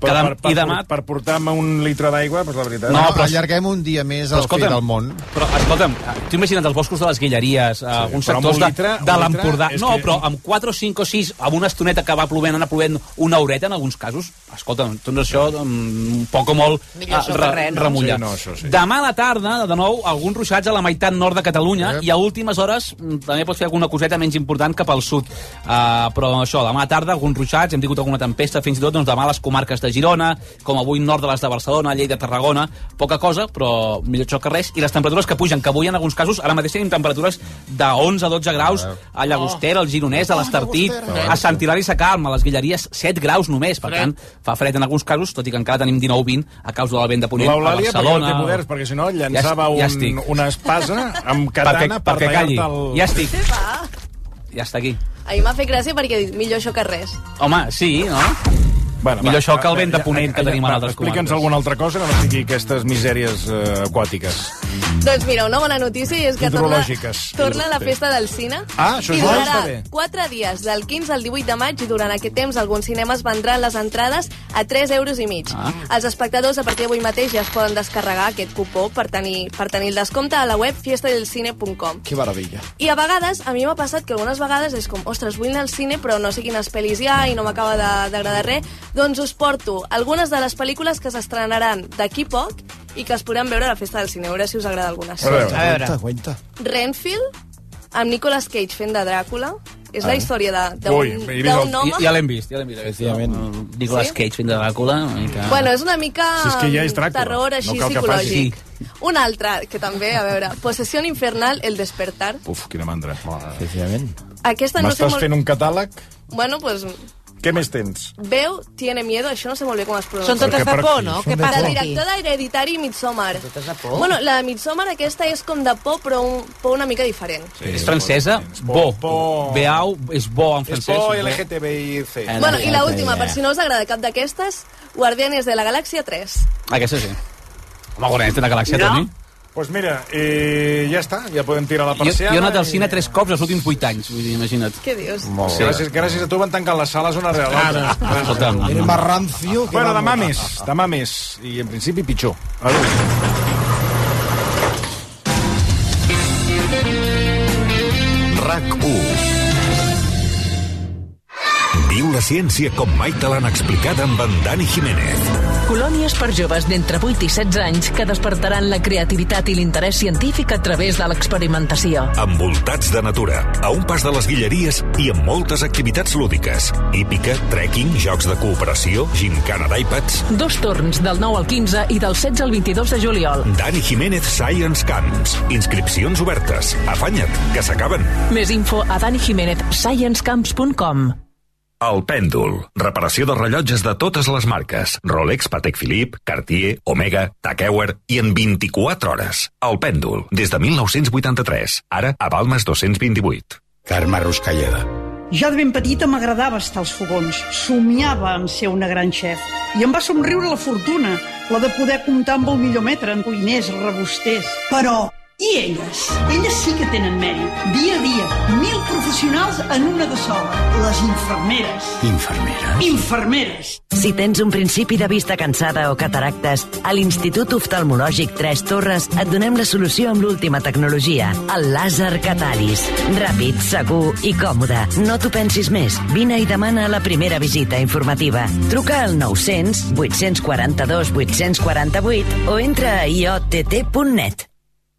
Però per, per, demà... per portar-me un litre d'aigua, doncs la veritat... No, però allarguem un dia més al fi del món. Però, escolta'm, tu imagina't els boscos de les Guilleries, sí, alguns sectors de, litre, de l'Empordà... No, que... però amb quatre, cinc o sis, amb una estoneta que va plovent, anar plovent una horeta en alguns casos, escolta'm, tot això un poc o molt re, remullat. Sí, no, això sí. Demà a la tarda, de nou, alguns ruixats a la meitat nord de Catalunya sí. i a últimes hores també pots fer alguna coseta menys important cap al sud. Uh, però això, demà a tarda, alguns ruixats, hem tingut alguna tempesta, fins i tot doncs, demà a les comarques de Girona, com avui nord de les de Barcelona, Lleida, Tarragona, poca cosa, però millor això que res. I les temperatures que pugen, que avui en alguns casos, ara mateix tenim temperatures de onze a dotze graus a Llagostera, al Gironès, a l'Estartit, a Sant Hilari Sacalm, a les Guilleries, set graus només. Per tant, fa fred en alguns casos, tot i que encara tenim dinou vint a causa del vent de ponent a Barcelona. L'Eulàlia, perquè no té poders, perquè si no llançava ja, ja un, una espasa amb katana per tallar-te el... Ja estic. Ja està aquí. A mi m'ha fet gràcia perquè millor això que res. Home, sí, no? Bueno, millor va, això que el vent de ja, ponent que ja, tenim va, a altres comarques. Explica'ns alguna altra cosa que no sigui aquestes misèries eh, aquàtiques. Doncs mira, una bona notícia és que torna, torna la sí. festa del cine. Ah, això és i bo, durarà està bé. quatre dies, del quinze al divuit de maig, i durant aquest temps alguns cinemes vendran les entrades a tres euros i mig. Ah. Els espectadors a partir d'avui mateix ja es poden descarregar aquest cupó per tenir, per tenir el descompte a la web fiesta del cine punt com. Que meravella. I a vegades, a mi m'ha passat que algunes vegades és com, ostres, vull anar al cine però no sé quines pel·lis hi ha i no m'acaba d'agradar res, doncs us porto algunes de les pel·lícules que s'estrenaran d'aquí poc i que es podran veure a la festa del cine. A veure si us agrada alguna. A veure, a veure. Cuenta, Renfield, amb Nicolas Cage fent de Dràcula. És ah. la història d'un home... Ja l'hem vist, ja l'hem vist. Efectivament. Nicolas sí? Cage fent de Dràcula. Mica... Bueno, és una mica si és que ja és Dràcula. Terror així no psicològic. Sí. Un altre, que també, a veure, Possessió infernal, El despertar. Uf, quina mandra. Efectivament. Aquesta no sé M'estàs molt... fent un catàleg? Bueno, pues... Què més tens? Veu tiene miedo, això no sé molt bé com es pronuncia. Són totes de por, no? Què passa aquí? aquí? El director d'Hereditari i Midsommar. Totes de por? Bueno, la de Midsommar aquesta és com de por, però un, por una mica diferent. Sí, és francesa, bo. bo. Beau és bo en francès. És bo L G T B I C. Bueno, i l'última, per si no us agrada cap d'aquestes, Guardianes de la Galàxia tres. Aquesta sí. Home, Guardianes de la Galàxia no? també. Pues mira, eh, ja està, ja podem tirar la persiana. Jo, jo he anat al cine tres cops els últims vuit anys, vull dir, imagina't. Què dius? Sí. Gràcies, gràcies a tu van tancar les sales una real l'altra. Escolta'm. Era más rancio. Bueno, demà més, demà més. I en principi pitjor. Adéu. RAC u. Viu la ciència com mai te l'han explicada amb en Dani Jiménez. Colònies per joves d'entre vuit i setze anys que despertaran la creativitat i l'interès científic a través de l'experimentació. Envoltats de natura, a un pas de les Guilleries i amb moltes activitats lúdiques. Hípica, trekking, jocs de cooperació, gincana d'iPads... Dos torns del nou al quinze i del setze al vint-i-dos de juliol. Dani Jiménez Science Camps. Inscripcions obertes. Afanya't, que s'acaben. Més info a dani jiménez science camps punt com. El Pèndol. Reparació de rellotges de totes les marques. Rolex, Patek Philippe, Cartier, Omega, Tag Heuer i en vint-i-quatre hores. El Pèndol. Des de mil nou-cents vuitanta-tres. Ara a Balmes dos-cents vint-i-vuit. Carme Ruscalleda. Ja de ben petita m'agradava estar als fogons. Somiava en ser una gran xef. I em va somriure la fortuna, la de poder comptar amb el millor metre en cuiners, rebusters. Però... i elles? Elles sí que tenen mèrit. Dia a dia, mil professionals en una de sola. Les infermeres. Infermeres? Infermeres. Si tens un principi de vista cansada o cataractes, a l'Institut Oftalmològic Tres Torres et donem la solució amb l'última tecnologia, el làser Catalis. Ràpid, segur i còmode. No t'ho pensis més. Vine i demana la primera visita informativa. Truca al nou-cents, vuit-cents quaranta-dos, vuit-cents quaranta-vuit o entra a i o te te punt net.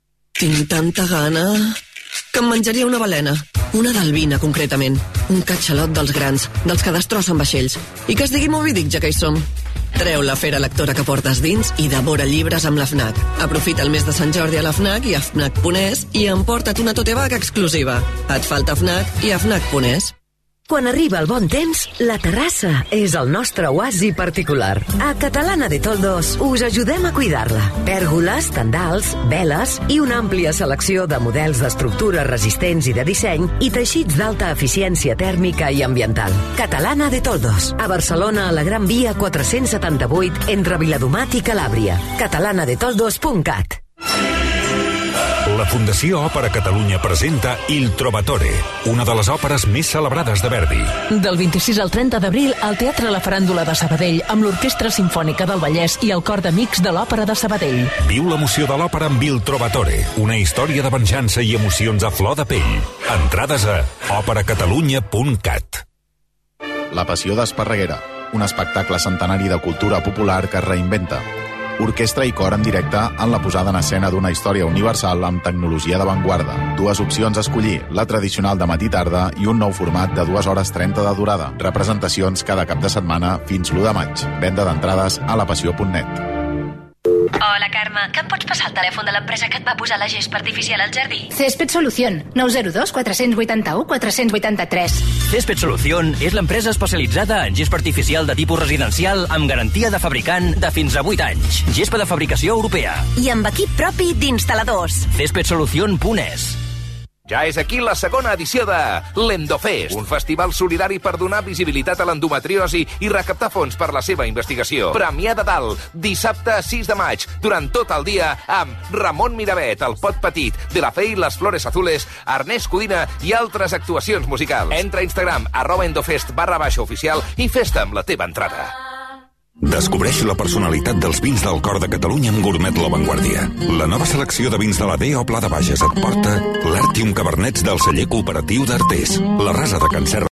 Tinc tanta gana que em menjaria una balena. Una d'albina, concretament. Un catxalot dels grans, dels que destrossen vaixells. I que es digui Moby Dick, ja que hi som. Treu la fera lectora que portes dins i devora llibres amb la FNAC. Aprofita el mes de Sant Jordi a la FNAC i a fnac punt es i emporta't una tote bag exclusiva. Et falta FNAC i a fnac punt es. Quan arriba el bon temps, la terrassa és el nostre oasi particular. A Catalana de Toldos us ajudem a cuidar-la. Pèrgoles, tendals, veles i una àmplia selecció de models d'estructures resistents i de disseny i teixits d'alta eficiència tèrmica i ambiental. Catalana de Toldos, a Barcelona, a la Gran Via quatre-cents setanta-vuit, entre Viladomat i Calàbria. catalana de toldos punt cat. La Fundació Òpera Catalunya presenta Il Trovatore, una de les òperes més celebrades de Verdi. Del vint-i-sis al trenta d'abril, al Teatre La Faràndula de Sabadell, amb l'Orquestra Simfònica del Vallès i el Cor d'Amics de l'Òpera de Sabadell. Viu l'emoció de l'òpera amb Il Trovatore, una història de venjança i emocions a flor de pell. Entrades a òpera catalunya punt cat. La Passió d'Esparreguera, un espectacle centenari de cultura popular que es reinventa. Orquestra i cor en directe en la posada en escena d'una història universal amb tecnologia d'avantguarda. Dues opcions a escollir, la tradicional de matí-tarda i un nou format de dues hores trenta de durada. Representacions cada cap de setmana fins l'u de maig. Venda d'entrades a la passió punt net. Hola, Carme. Que em pots passar el telèfon de l'empresa que et va posar la gespa artificial al jardí? Césped Solución, nou zero dos quatre vuit u quatre vuit tres. Césped Solución és l'empresa especialitzada en gespa artificial de tipus residencial amb garantia de fabricant de fins a vuit anys. Gespa de fabricació europea. I amb equip propi d'instal·ladors. césped solución punt es. Ja és aquí la segona edició de l'Endofest, un festival solidari per donar visibilitat a l'endometriosi i recaptar fons per la seva investigació. Premià de Dalt, dissabte sis de maig, durant tot el dia, amb Ramon Miravet, el Pot Petit, De la Fe i les Flores Azules, Ernest Codina i altres actuacions musicals. Entra a Instagram, arroba endofest barra baixa oficial i festa amb la teva entrada. Descobreix la personalitat dels vins del Cor de Catalunya amb Gourmet La Vanguardia. La nova selecció de vins de la D O Pla de Bages et porta l'Artium Cabernets del celler cooperatiu d'Artés, la Rasa de Can Serra